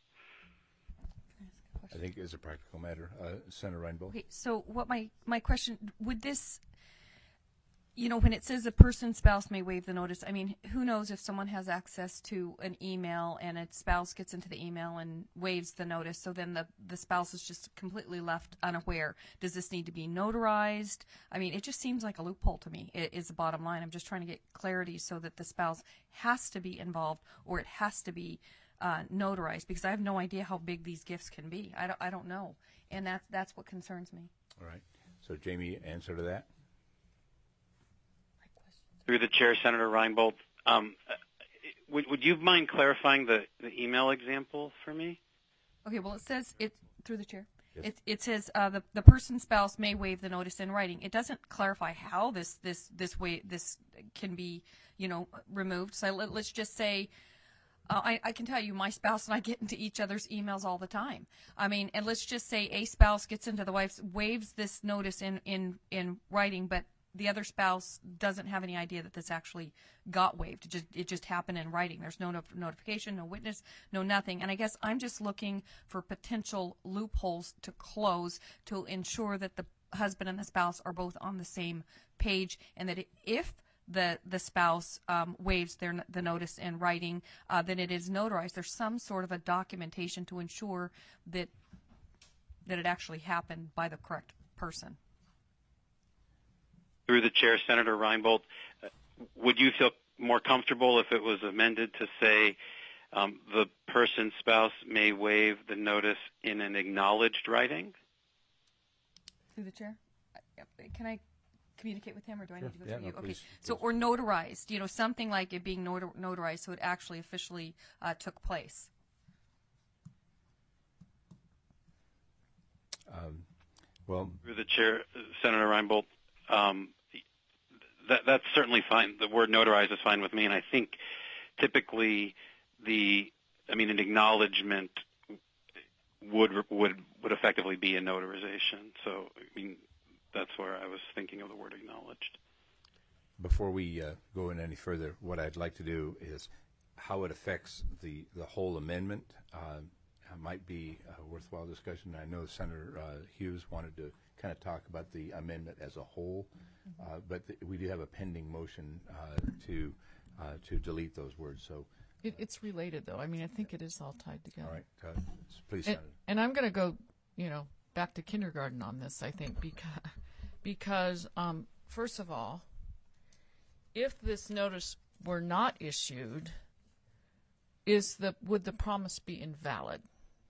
I think it's a practical matter. Senator Reinbold? Okay, so what my question, would this, when it says a person's spouse may waive the notice, I mean, who knows if someone has access to an email and a spouse gets into the email and waives the notice, so then the spouse is just completely left unaware. Does this need to be notarized? I mean, it just seems like a loophole to me, is the bottom line. I'm just trying to get clarity so that the spouse has to be involved or it has to be notarized, because I have no idea how big these gifts can be. I don't know, and that's what concerns me. All right. So, Jamie, answer to that? Through the chair, Senator Reinbold, would you mind clarifying the email example for me? Okay, well, it says it through the chair. Yes. It says the person's spouse may waive the notice in writing. It doesn't clarify how this can be, removed. So let's just say, I can tell you, my spouse and I get into each other's emails all the time. I mean, and let's just say a spouse gets into the wife's, waives this notice in writing, but the other spouse doesn't have any idea that this actually got waived. It just happened in writing. There's no notification, no witness, no nothing. And I guess I'm just looking for potential loopholes to close to ensure that the husband and the spouse are both on the same page, and that if the spouse waives the notice in writing, then it is notarized. There's some sort of a documentation to ensure that it actually happened by the correct person. Through the chair, Senator Reinbold, would you feel more comfortable if it was amended to say the person's spouse may waive the notice in an acknowledged writing? Through the chair? Can I communicate with him, or do I need to go through you? No, Okay. please. So, or notarized, something like it being notarized so it actually officially took place. Well, Through the chair, Senator Reinbold, that's certainly fine. The word notarized is fine with me, and I think typically an acknowledgement would effectively be a notarization. So, that's where I was thinking of the word acknowledged. before we go in any further, what I'd like to do is how it affects the whole amendment might be a worthwhile discussion. I know Senator Hughes wanted to kind of talk about the amendment as a whole, but we do have a pending motion to delete those words. So It's related, though. I think it is all tied together. all right, please, Senator. And I'm going to go, back to kindergarten on this, I think, because first of all, if this notice were not issued, would the promise be invalid?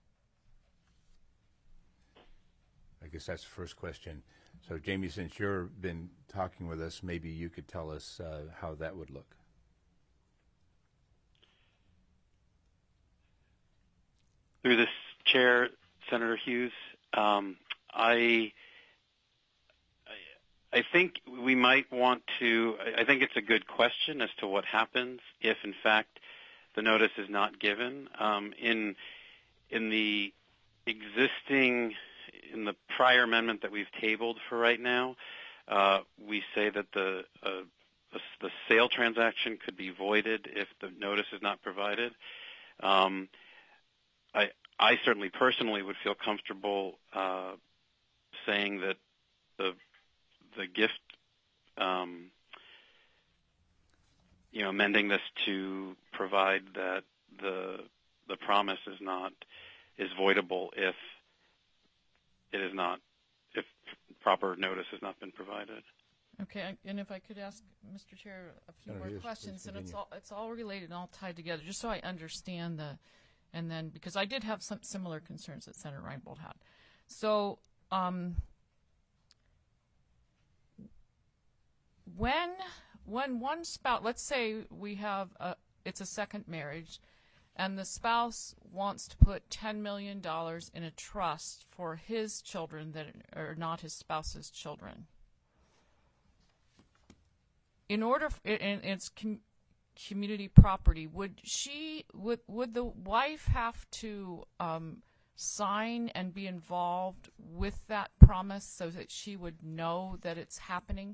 I guess that's the first question. So, Jamie, since you've been talking with us, maybe you could tell us how that would look. Through this chair, Senator Hughes, I think we might want to. I think it's a good question as to what happens if, in fact, the notice is not given. In the prior amendment that we've tabled for right now, we say that the sale transaction could be voided if the notice is not provided. I certainly personally would feel comfortable saying that the gift, amending this to provide that the promise is voidable if proper notice has not been provided. Okay, and if I could ask Mr. Chair a few more questions, and it's all related and all tied together, just so I understand and then because I did have some similar concerns that Senator Reinbold had. So, when one spouse, let's say we have it's a second marriage, and the spouse wants to put $10 million in a trust for his children that are not his spouse's children. In order, and it's community property, would the wife have to sign and be involved with that promise so that she would know that it's happening?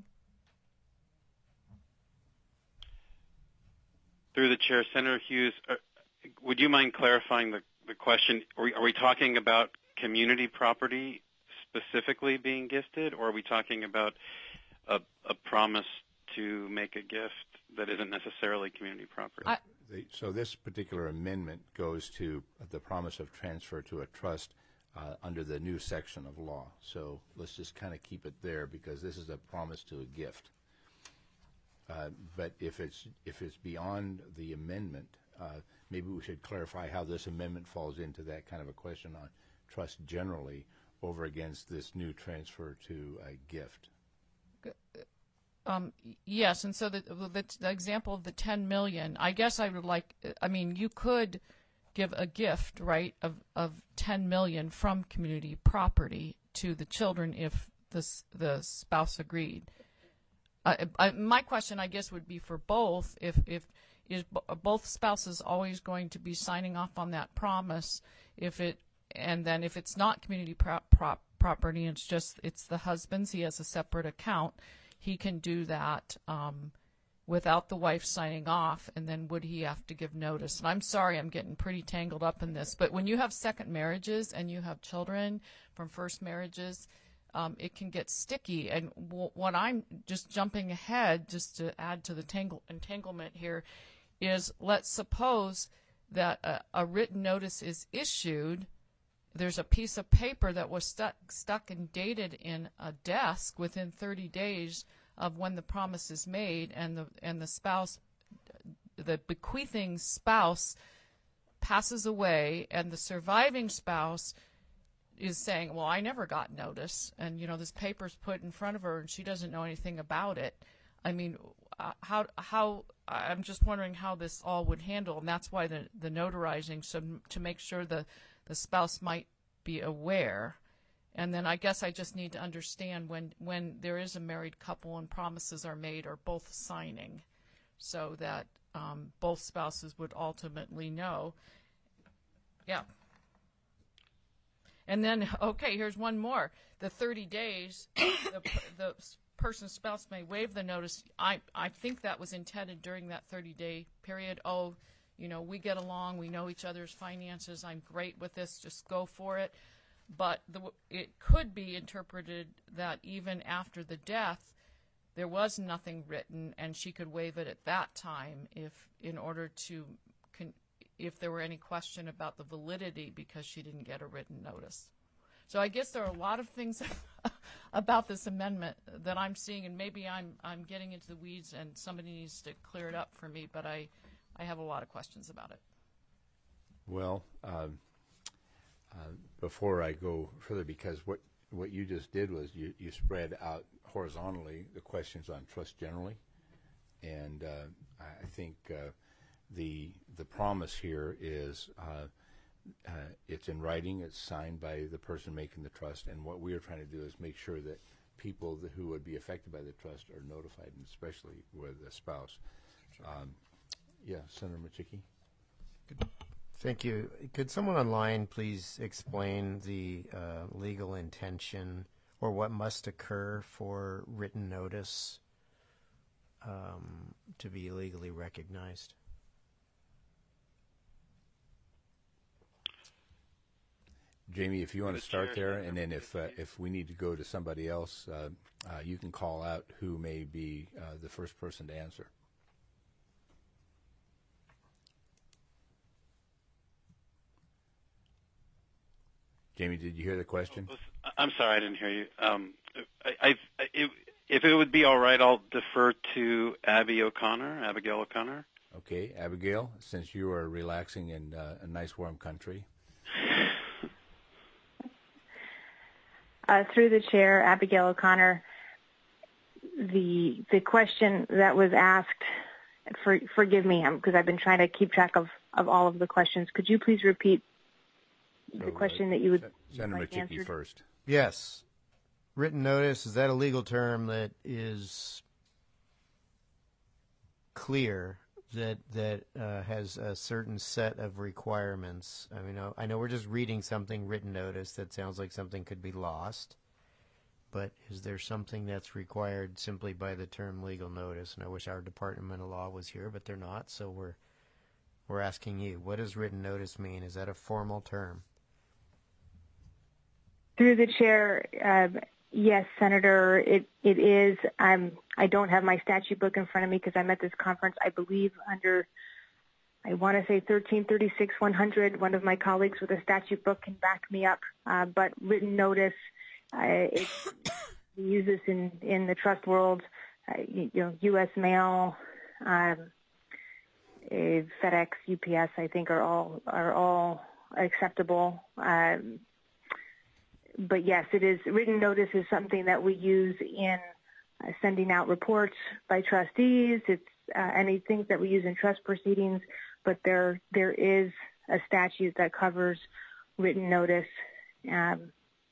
Through the chair, Senator Hughes, would you mind clarifying the question? Are we talking about community property specifically being gifted, or are we talking about a promise to make a gift that isn't necessarily community property? So this particular amendment goes to the promise of transfer to a trust under the new section of law. So let's just kind of keep it there because this is a promise to a gift. But if it's beyond the amendment, maybe we should clarify how this amendment falls into that kind of a question on trust generally over against this new transfer to a gift. Yes, and so the example of the $10 million, I guess I would like, I mean, you could give a gift, right, of $10 million from community property to the children if the spouse agreed. My question, I guess, would be for both. If is both spouses always going to be signing off on that promise? And then if it's not community property, it's the husband's. He has a separate account. He can do that without the wife signing off. And then would he have to give notice? And I'm sorry, I'm getting pretty tangled up in this. But when you have second marriages and you have children from first marriages, it can get sticky. And what I'm just jumping ahead, just to add to the entanglement here, is let's suppose that a written notice is issued. There's a piece of paper that was stuck and dated in a desk within 30 days of when the promise is made, and the spouse, the bequeathing spouse, passes away, and the surviving spouse is saying, well, I never got notice, and this paper's put in front of her and she doesn't know anything about it. I mean, how I'm just wondering how this all would handle, and that's why the notarizing, so to make sure the spouse might be aware. And then I guess I just need to understand when there is a married couple and promises are made, are both signing, so that both spouses would ultimately know. Yeah. And then, okay, here's one more. The 30 days, the person's spouse may waive the notice. I think that was intended during that 30-day period. Oh, we get along, we know each other's finances, I'm great with this, just go for it. But it could be interpreted that even after the death, there was nothing written, and she could waive it at that time if there were any question about the validity because she didn't get a written notice. So I guess there are a lot of things about this amendment that I'm seeing, and maybe I'm getting into the weeds and somebody needs to clear it up for me, but I have a lot of questions about it. Well, before I go further, because what you just did was you spread out horizontally the questions on trust generally, and I think the promise here is it's in writing, it's signed by the person making the trust, and what we are trying to do is make sure that people who would be affected by the trust are notified, and especially with the spouse. Yeah, Senator Machicki. Thank you. Could someone online please explain the legal intention or what must occur for written notice to be legally recognized? Jamie, if you want to start there, and then if we need to go to somebody else, you can call out who may be the first person to answer. Jamie, did you hear the question? I'm sorry, I didn't hear you. If it would be all right, I'll defer to Abigail O'Connor. Okay, Abigail, since you are relaxing in a nice warm country. Through the chair, Abigail O'Connor, the question that was asked, forgive me, because I've been trying to keep track of all of the questions. Could you please repeat the question that you would Senator like Machicki answered? first. Yes. Written notice, is that a legal term that is clear, that has a certain set of requirements? I mean, I know we're just reading something, written notice, that sounds like something could be lost, but is there something that's required simply by the term legal notice? And I wish our Department of Law was here, but they're not, so we're asking you, what does written notice mean? Is that a formal term? Through the chair, yes, Senator, it is. I don't have my statute book in front of me because I'm at this conference, I believe, under, I want to say 1336-100. One of my colleagues with a statute book can back me up. But written notice, we use this in the trust world, U.S. mail. FedEx, UPS, I think are all acceptable. But yes, it is. Written notice is something that we use in sending out reports by trustees. It's any things that we use in trust proceedings. But there is a statute that covers written notice. And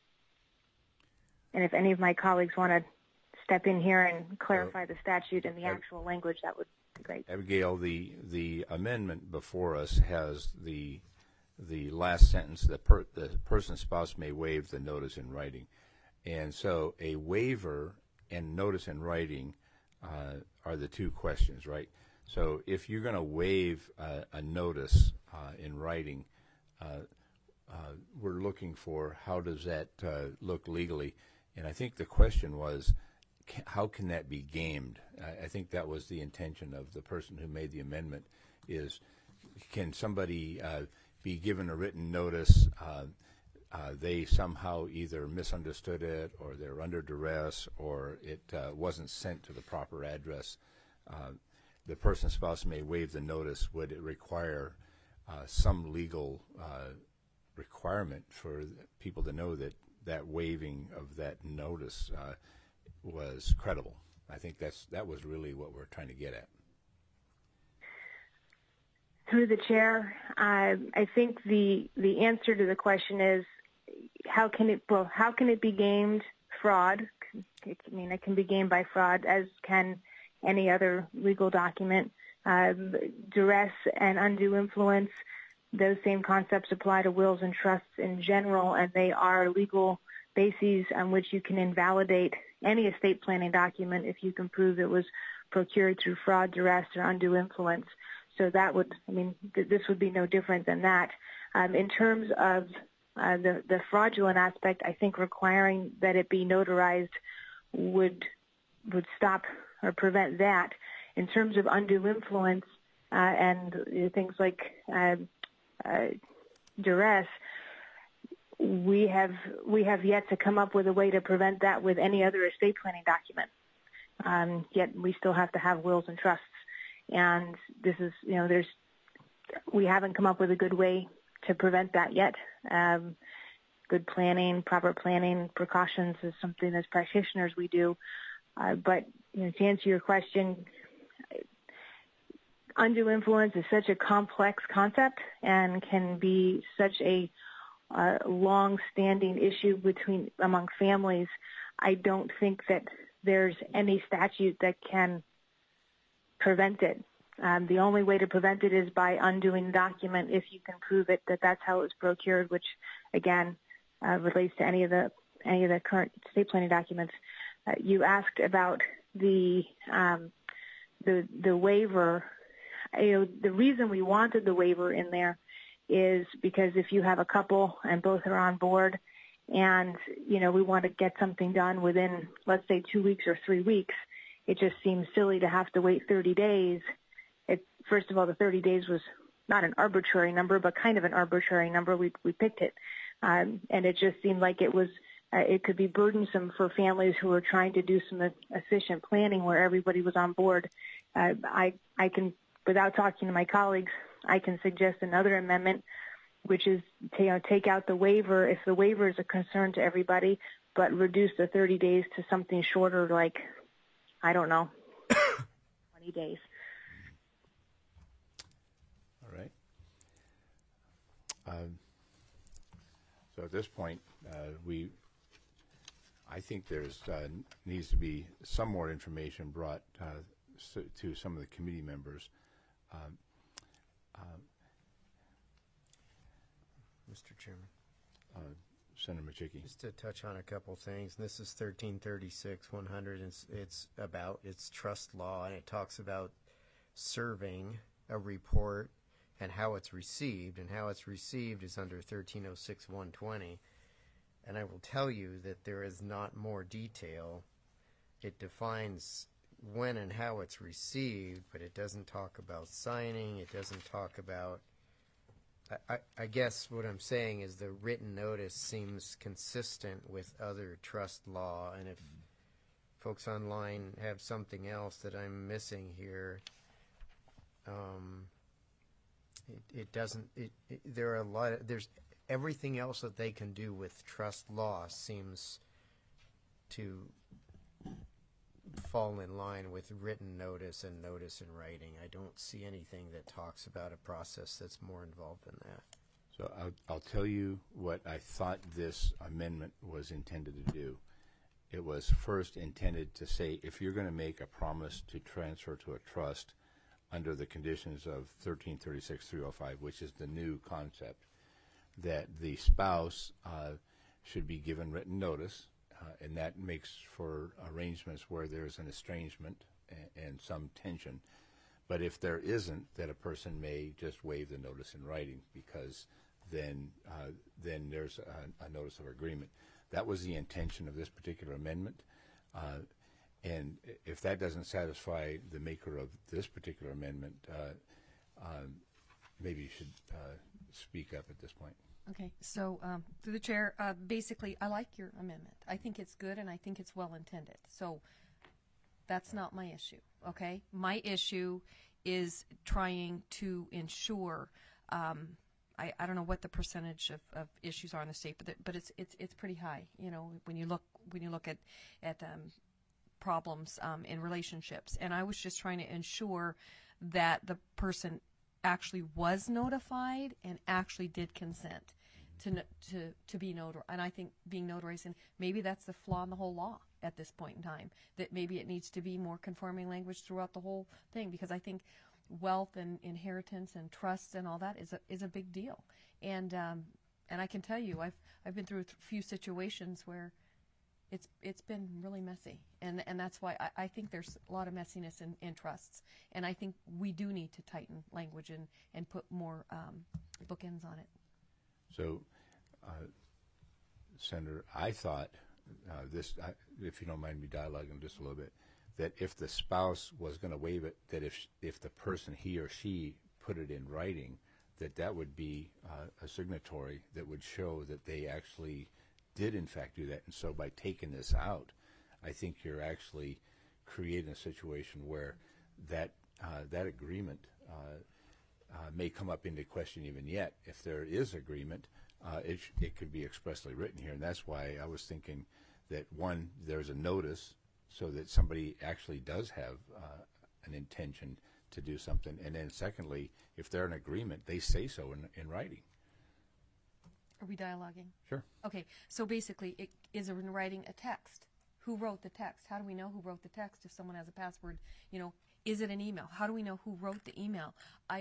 if any of my colleagues want to step in here and clarify the statute and the actual language, that would be great. Abigail, the amendment before us has the last sentence, the person's spouse may waive the notice in writing. And so a waiver and notice in writing are the two questions, right? So if you're going to waive a notice in writing, we're looking for how does that look legally. And I think the question was, how can that be gamed? I think that was the intention of the person who made the amendment, is can somebody be given a written notice, they somehow either misunderstood it or they're under duress or it wasn't sent to the proper address. The person's spouse may waive the notice. Would it require some legal requirement for people to know that that waiving of that notice was credible? I think that was really what we're trying to get at. Through the chair, I think the answer to the question is how can it be gamed? Fraud. It can be gamed by fraud, as can any other legal document. Duress and undue influence, those same concepts apply to wills and trusts in general, and they are legal bases on which you can invalidate any estate planning document if you can prove it was procured through fraud, duress, or undue influence. So this would be no different than that. In terms of the fraudulent aspect, I think requiring that it be notarized would stop or prevent that. In terms of undue influence and things like duress, we have yet to come up with a way to prevent that with any other estate planning document. Yet we still have to have wills and trusts. And this is, we haven't come up with a good way to prevent that yet. Good planning, proper planning, precautions is something as practitioners we do. But to answer your question, undue influence is such a complex concept and can be such a long-standing issue among families. I don't think that there's any statute that can prevent it. The only way to prevent it is by undoing the document if you can prove it that that's how it was procured, which again relates to any of the current estate planning documents. You asked about the waiver. The reason we wanted the waiver in there is because if you have a couple and both are on board and we want to get something done within, let's say, 2 weeks or 3 weeks, it just seems silly to have to wait 30 days. First of all, the 30 days was not an arbitrary number, but kind of an arbitrary number. We picked it, and it just seemed like it could be burdensome for families who are trying to do some efficient planning where everybody was on board. I can, without talking to my colleagues, I can suggest another amendment, which is to take out the waiver if the waiver is a concern to everybody, but reduce the 30 days to something shorter, like, I don't know, 20 days. All right. So at this point, I think there's needs to be some more information brought to some of the committee members. Mr. Chairman. Senator Machicky. Just to touch on a couple things. This is 1336-100. It's trust law, and it talks about serving a report and how it's received. And how it's received is under 1306-120. And I will tell you that there is not more detail. It defines when and how it's received, but it doesn't talk about signing. It doesn't talk about... I guess what I'm saying is the written notice seems consistent with other trust law, and if folks online have something else that I'm missing here, It doesn't. There are a lot of there's everything else that they can do with trust law seems to fall in line with written notice and notice in writing. I don't see anything that talks about a process that's more involved than that. So I'll tell you what I thought this amendment was intended to do. It was first intended to say if you're going to make a promise to transfer to a trust under the conditions of 1336-305, which is the new concept, that the spouse should be given written notice, and that makes for arrangements where there's an estrangement and some tension. But if there isn't, that a person may just waive the notice in writing, because then there's a notice of agreement. That was the intention of this particular amendment. And if that doesn't satisfy the maker of this particular amendment, maybe you should speak up at this point. Okay, so through the chair, basically, I like your amendment. I think it's good and I think it's well intended. So that's not my issue, okay? My issue is trying to ensure, I don't know what the percentage of issues are in the state, but it's pretty high. You know, when you look at problems in relationships, and I was just trying to ensure that the person actually was notified and actually did consent to be notarized. And I think being notarized, and maybe that's the flaw in the whole law at this point in time, that maybe it needs to be more conforming language throughout the whole thing, because I think wealth and inheritance and trusts and all that is a big deal. And I can tell you, I've been through a few situations where it's been really messy, and that's why I think there's a lot of messiness in trusts, and I think we do need to tighten language and put more bookends on it. So, Senator, I thought if you don't mind me dialoguing just a little bit, that if the spouse was going to waive it, that if the person, he or she, put it in writing, that would be a signatory that would show that they actually did in fact do that. And so by taking this out, I think you're actually creating a situation where that agreement may come up into question even yet. If there is agreement, it could be expressly written here. And that's why I was thinking that, one, there's a notice so that somebody actually does have an intention to do something. And then secondly, if they're in agreement, they say so in writing. Are we dialoguing? Sure. Okay, so basically, is in writing a text? Who wrote the text? How do we know who wrote the text if someone has a password? You know, is it an email? How do we know who wrote the email? I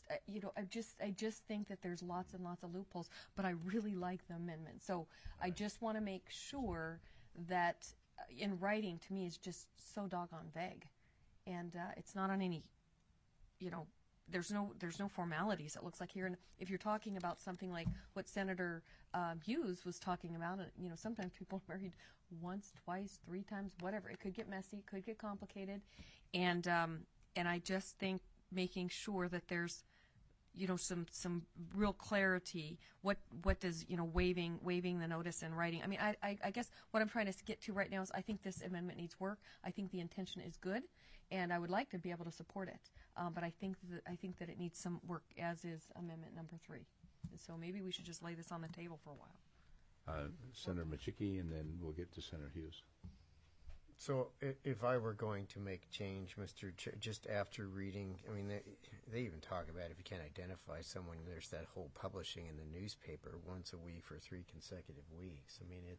just think that there's lots and lots of loopholes, but I really like the amendment. So I just want to make sure that in writing, to me, is just so doggone vague, and it's not on any, there's no formalities, it looks like here. And if you're talking about something like what Senator Hughes was talking about, sometimes people are married once, twice, 3 times, whatever. It could get messy, could get complicated, and I just think making sure that there's some real clarity. What does waiving the notice in writing? I mean, I guess what I'm trying to get to right now is I think this amendment needs work. I think the intention is good, and I would like to be able to support it. But I think that it needs some work, as is Amendment number 3. And so maybe we should just lay this on the table for a while. Senator Machicki, and then we'll get to Senator Hughes. So if I were going to make change, Mr. just after reading, I mean, they even talk about if you can't identify someone, there's that whole publishing in the newspaper once a week for 3 consecutive weeks. I mean,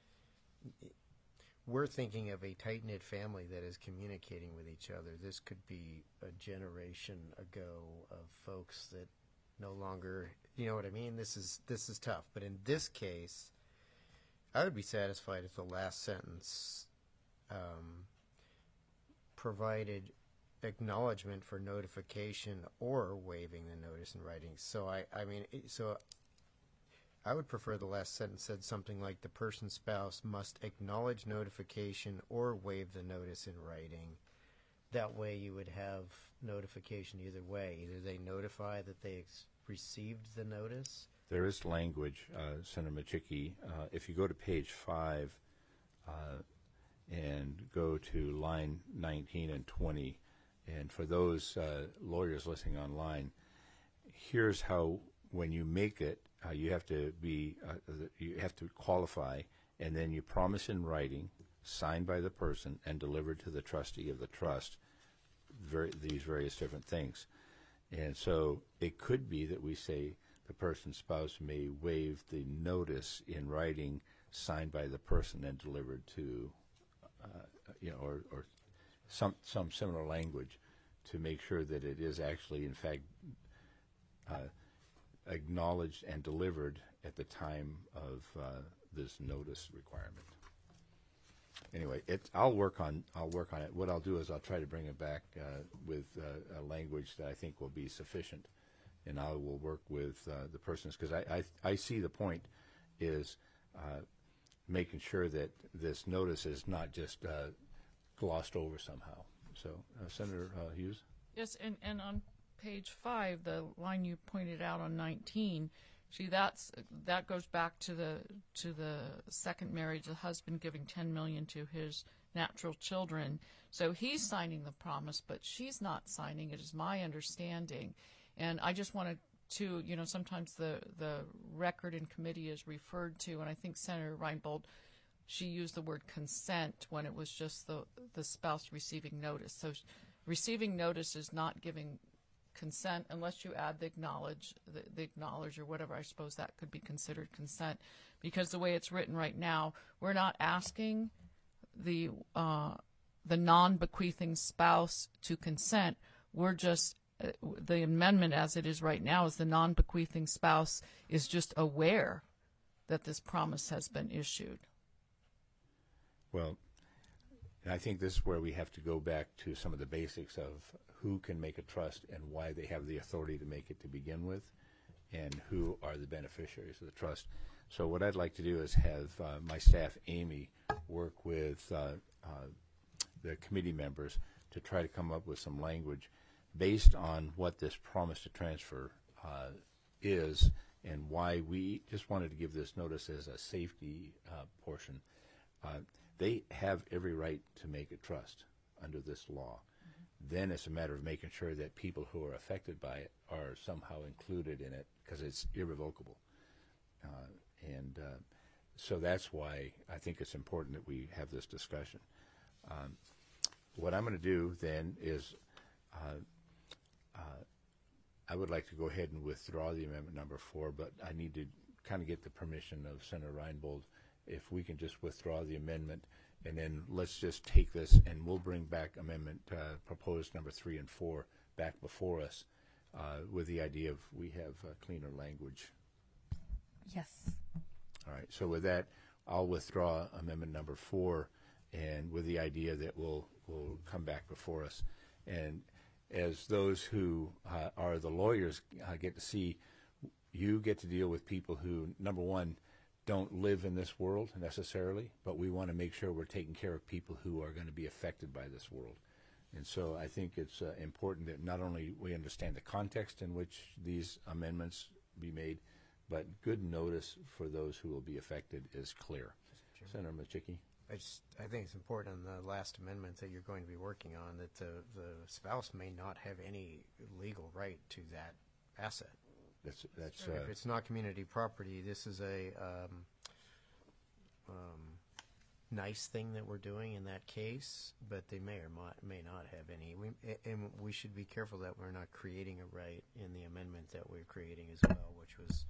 we're thinking of a tight-knit family that is communicating with each other. This could be a generation ago of folks that no longer, you know what I mean? This is tough. But in this case, I would be satisfied if the last sentence provided acknowledgement for notification or waiving the notice in writing. So I would prefer the last sentence said something like the person's spouse must acknowledge notification or waive the notice in writing. That way you would have notification either way. Either they notify that they received the notice. There is language, Senator Machicki. If you go to page 5 and go to line 19 and 20, and for those lawyers listening online, here's how, when you make it, you have to qualify, and then you promise in writing, signed by the person, and delivered to the trustee of the trust, these various different things. And so it could be that we say the person's spouse may waive the notice in writing, signed by the person and delivered to, or some similar language to make sure that it is actually, in fact, acknowledged and delivered at the time of this notice requirement. Anyway, I'll work on it. What I'll do is I'll try to bring it back with a language that I think will be sufficient, and I will work with the persons, because I see the point is making sure that this notice is not just glossed over somehow. So, Senator Hughes? Yes, and on page 5, the line you pointed out on 19, see, that goes back to the second marriage, the husband giving $10 million to his natural children. So he's signing the promise, but she's not signing it, is my understanding. And I just wanted to, sometimes the record in committee is referred to, and I think Senator Reinbold, she used the word consent when it was just the spouse receiving notice. So receiving notice is not giving consent unless you add the acknowledge or whatever. I suppose that could be considered consent, because the way it's written right now, we're not asking the non-bequeathing spouse to consent. We're just the amendment as it is right now is the non-bequeathing spouse is just aware that this promise has been issued. Well, and I think this is where we have to go back to some of the basics of who can make a trust and why they have the authority to make it to begin with, and who are the beneficiaries of the trust. So what I'd like to do is have my staff, Amy, work with the committee members to try to come up with some language based on what this promise to transfer is, and why we just wanted to give this notice as a safety portion. They have every right to make a trust under this law. Mm-hmm. Then it's a matter of making sure that people who are affected by it are somehow included in it, because it's irrevocable. So that's why I think it's important that we have this discussion. What I'm going to do then is I would like to go ahead and withdraw the amendment number 4, but I need to kind of get the permission of Senator Reinbold. If we can just withdraw the amendment, and then let's just take this, and we'll bring back amendment proposed number 3 and 4 back before us with the idea of we have cleaner language. Yes. All right. So with that, I'll withdraw amendment number 4, and with the idea that we'll come back before us. And as those who are the lawyers get to see, you get to deal with people who, number one, don't live in this world necessarily, but we want to make sure we're taking care of people who are going to be affected by this world. And so I think it's important that not only we understand the context in which these amendments be made, but good notice for those who will be affected is clear. Senator Machicki? I think it's important on the last amendment that you're going to be working on that the spouse may not have any legal right to that asset. That's if it's not community property, this is a nice thing that we're doing in that case, but they may or may not have any. And we should be careful that we're not creating a right in the amendment that we're creating as well, which was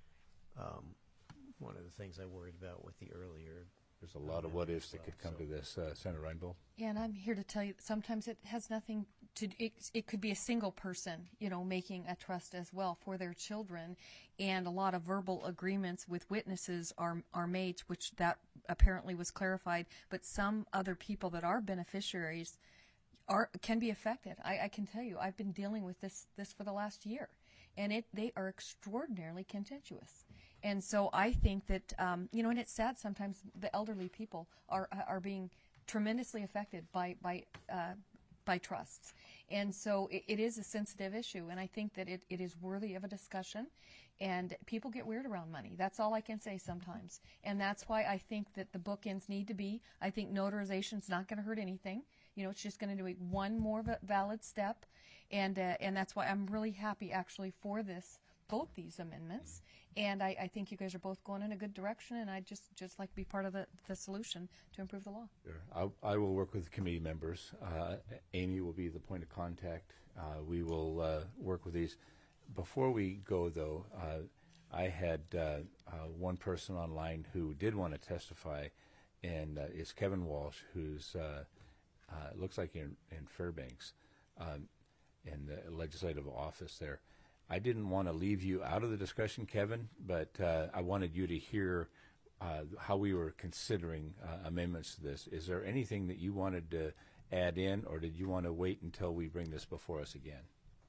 one of the things I worried about with the earlier. There's a lot of what-ifs that could come to this. Senator Reinbold? Yeah, and I'm here to tell you that sometimes it has nothing to it could be a single person, making a trust as well for their children, and a lot of verbal agreements with witnesses are made, which that apparently was clarified, but some other people that are beneficiaries can be affected. I can tell you, I've been dealing with this for the last year, and they are extraordinarily contentious. And so I think that, and it's sad sometimes the elderly people are being tremendously affected by trusts. And so it is a sensitive issue, and I think that it is worthy of a discussion. And people get weird around money. That's all I can say sometimes. And that's why I think that the bookends need to be, I think notarization's not going to hurt anything. You know, it's just going to do one more valid step, and that's why I'm really happy actually for both these amendments. And I think you guys are both going in a good direction, and I just like to be part of the solution to improve the law. Sure. I will work with the committee members. Amy will be the point of contact. We will work with these. Before we go, though, I had one person online who did want to testify, and it's Kevin Walsh, who's looks like in Fairbanks, in the legislative office there. I didn't want to leave you out of the discussion, Kevin, but I wanted you to hear how we were considering amendments to this. Is there anything that you wanted to add in, or did you want to wait until we bring this before us again?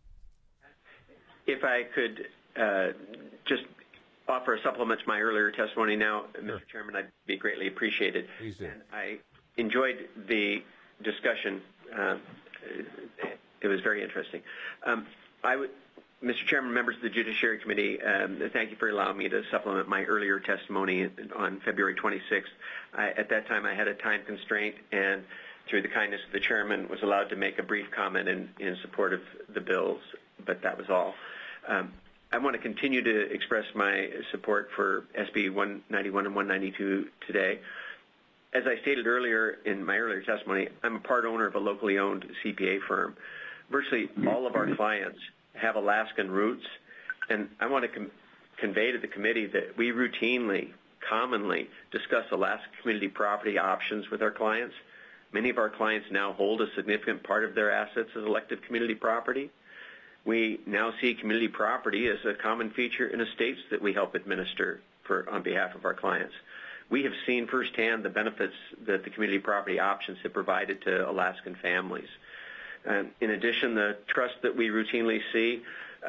If I could just offer a supplement to my earlier testimony now, sure. Mr. Chairman, I'd be greatly appreciated. Please do. And I enjoyed the discussion. It was very interesting. Mr. Chairman, members of the Judiciary Committee, thank you for allowing me to supplement my earlier testimony on February 26th. At that time, I had a time constraint, and through the kindness of the chairman, was allowed to make a brief comment in support of the bills, but that was all. I want to continue to express my support for SB 191 and 192 today. As I stated earlier in my earlier testimony, I'm a part owner of a locally owned CPA firm. Virtually all of our clients have Alaskan roots, and I want to convey to the committee that we routinely, commonly discuss Alaska community property options with our clients. Many of our clients now hold a significant part of their assets as elective community property. We now see community property as a common feature in estates that we help administer on behalf of our clients. We have seen firsthand the benefits that the community property options have provided to Alaskan families. In addition, the trusts that we routinely see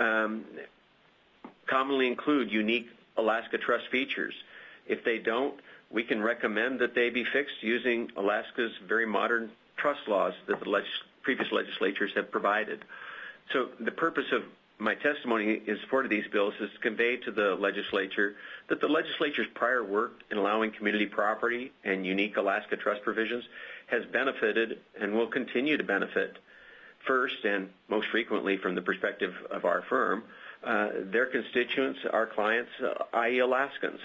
commonly include unique Alaska trust features. If they don't, we can recommend that they be fixed using Alaska's very modern trust laws that the previous legislatures have provided. So the purpose of my testimony in support of these bills is to convey to the legislature that the legislature's prior work in allowing community property and unique Alaska trust provisions has benefited and will continue to benefit. First, and most frequently from the perspective of our firm, their constituents, our clients, i.e. Alaskans.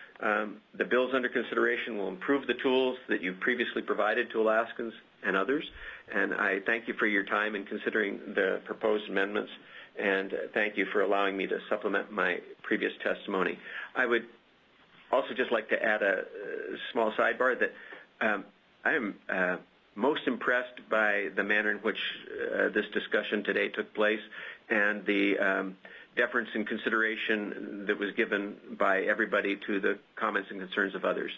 The bills under consideration will improve the tools that you've previously provided to Alaskans and others, and I thank you for your time in considering the proposed amendments, and thank you for allowing me to supplement my previous testimony. I would also just like to add a small sidebar that I am most impressed by the manner in which this discussion today took place and the deference and consideration that was given by everybody to the comments and concerns of others.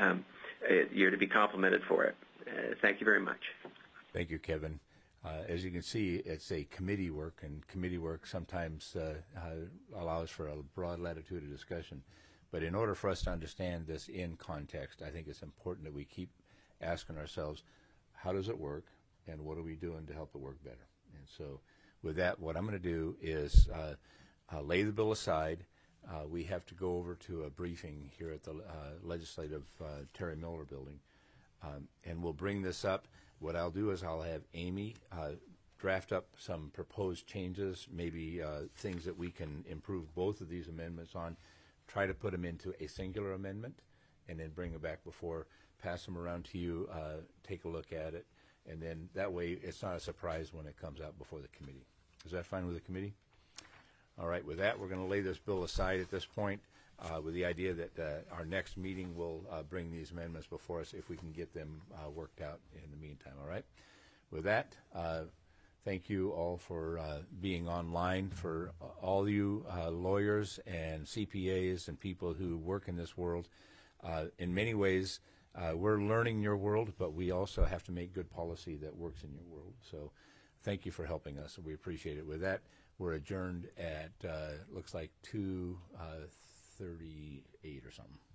You're to be complimented for it. Thank you very much. Thank you, Kevin. As you can see, it's a committee work, and committee work sometimes allows for a broad latitude of discussion. But in order for us to understand this in context, I think it's important that we keep asking ourselves, how does it work, and what are we doing to help it work better? And so with that, what I'm going to do is lay the bill aside. We have to go over to a briefing here at the Legislative Terry Miller Building, and we'll bring this up. What I'll do is I'll have Amy draft up some proposed changes, maybe things that we can improve both of these amendments on, try to put them into a singular amendment, and then bring it back before, pass them around to you, take a look at it, and then that way it's not a surprise when it comes out before the committee. Is that fine with the committee? All right, with that, we're going to lay this bill aside at this point with the idea that our next meeting will bring these amendments before us if we can get them worked out in the meantime, all right? With that, thank you all for being online, for all you lawyers and CPAs and people who work in this world. In many ways, we're learning your world, but we also have to make good policy that works in your world. So thank you for helping us. We appreciate it. With that, we're adjourned at, looks like 2:38 or something.